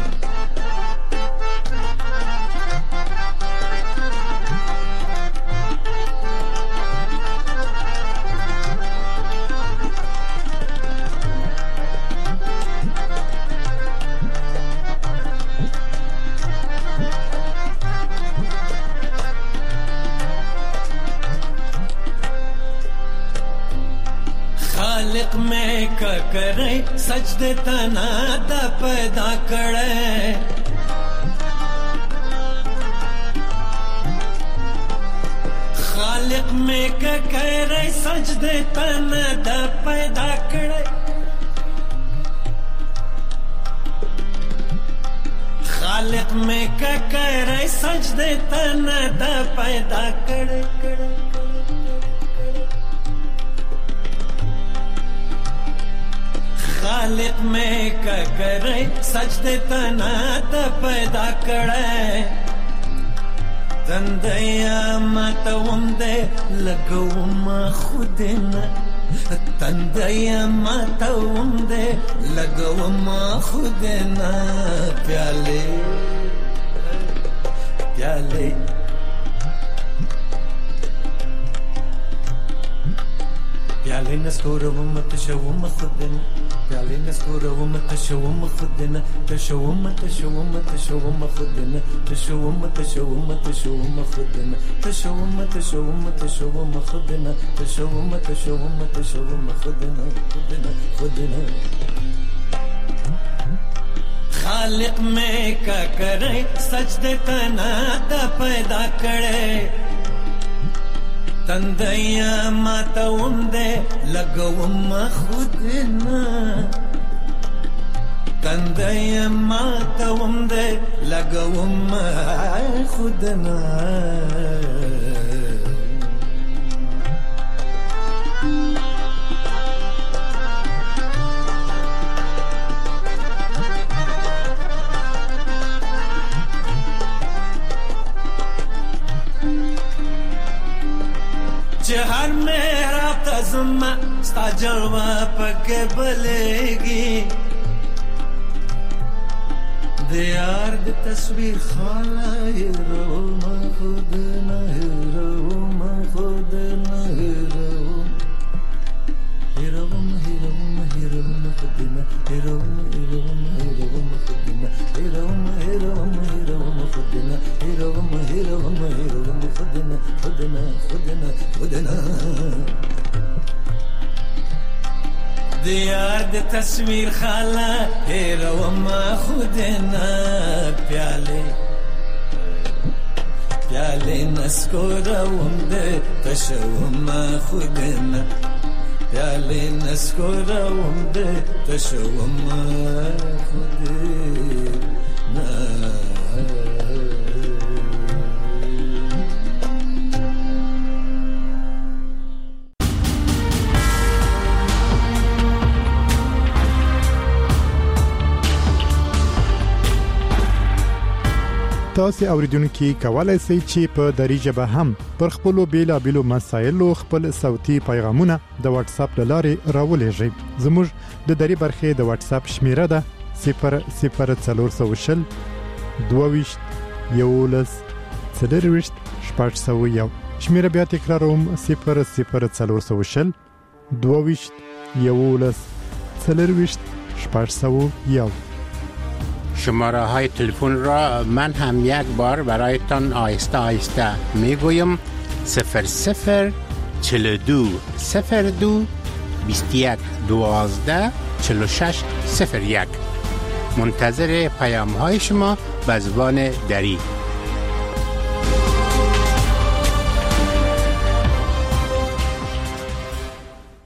خالق میں کا کرے سجدے تنا دا پیدا کرے خالق میں کا کرے سجدے تنا دا پیدا کرے خالق میں کا کرے سجدے تنا دا پیدا کرے کرے خالق میں کا کرے سجدے تنا تا پیدا کرے تندیا ماتوم دے لگوم خودنا تندیا ماتوم دے لگوم خودنا پیالے پیالے پیالے نسکوروم تشوم خودنا پیالے نسکوروم تشوم خودنا تشوم تشوم تشوم خودنا تشوم تشوم تشوم خودنا تشوم تشوم تشوم خودنا تشوم تشوم تشوم خودنا خودنا خودنا خالق میں کا کرے سجدے تنا تا پیدا کرے تندیا ماتوم دے لگوم خودنا تندیا ماتوم دے لگوم خودنا हर मेरा तज़मा स्ता जलवा पके बलेगी दियार दी तस्वीर खाला हीरो मैं खुद न हीरो मैं खुद न हीरो हीरो हीरो हीरो खुद न हीरो हीरो हीरो खुद न हीरो हीरो हीरो खुद न हीरो हीरो हीरो खुद न खुद न खुद न खुद न दियार दी तस्वीर खाला हीरो ما खुद न प्याले प्याले नस्कोरोम दे तशوم खुद न प्याले नस्कोरोम दे तशوم खुद न تاسو اوریدونکو کولای شئ چې په دری ژبه هم پر خپل بیلابېلو مسایلو خپل صوتي پیغامونه د واتس اپ لارې راولېږئ. زموږ د دری برخې د واتس اپ شمیره ده صفر صفر څلور سوه شل دوه ویشت یولس څلور ویشت شپږ سوه یو. شمیره بیا تکراروم صفر صفر څلور سوه شل دوه ویشت یولس څلور ویشت شپږ سوه یو. شماره های تلفن را من هم یک بار برایتان آهسته آهسته میگویم: صفر صفر چهل و دو صفر دو بیست و یک دوازده چهل و شش صفر یک. منتظر پیام های شما به زبان دری.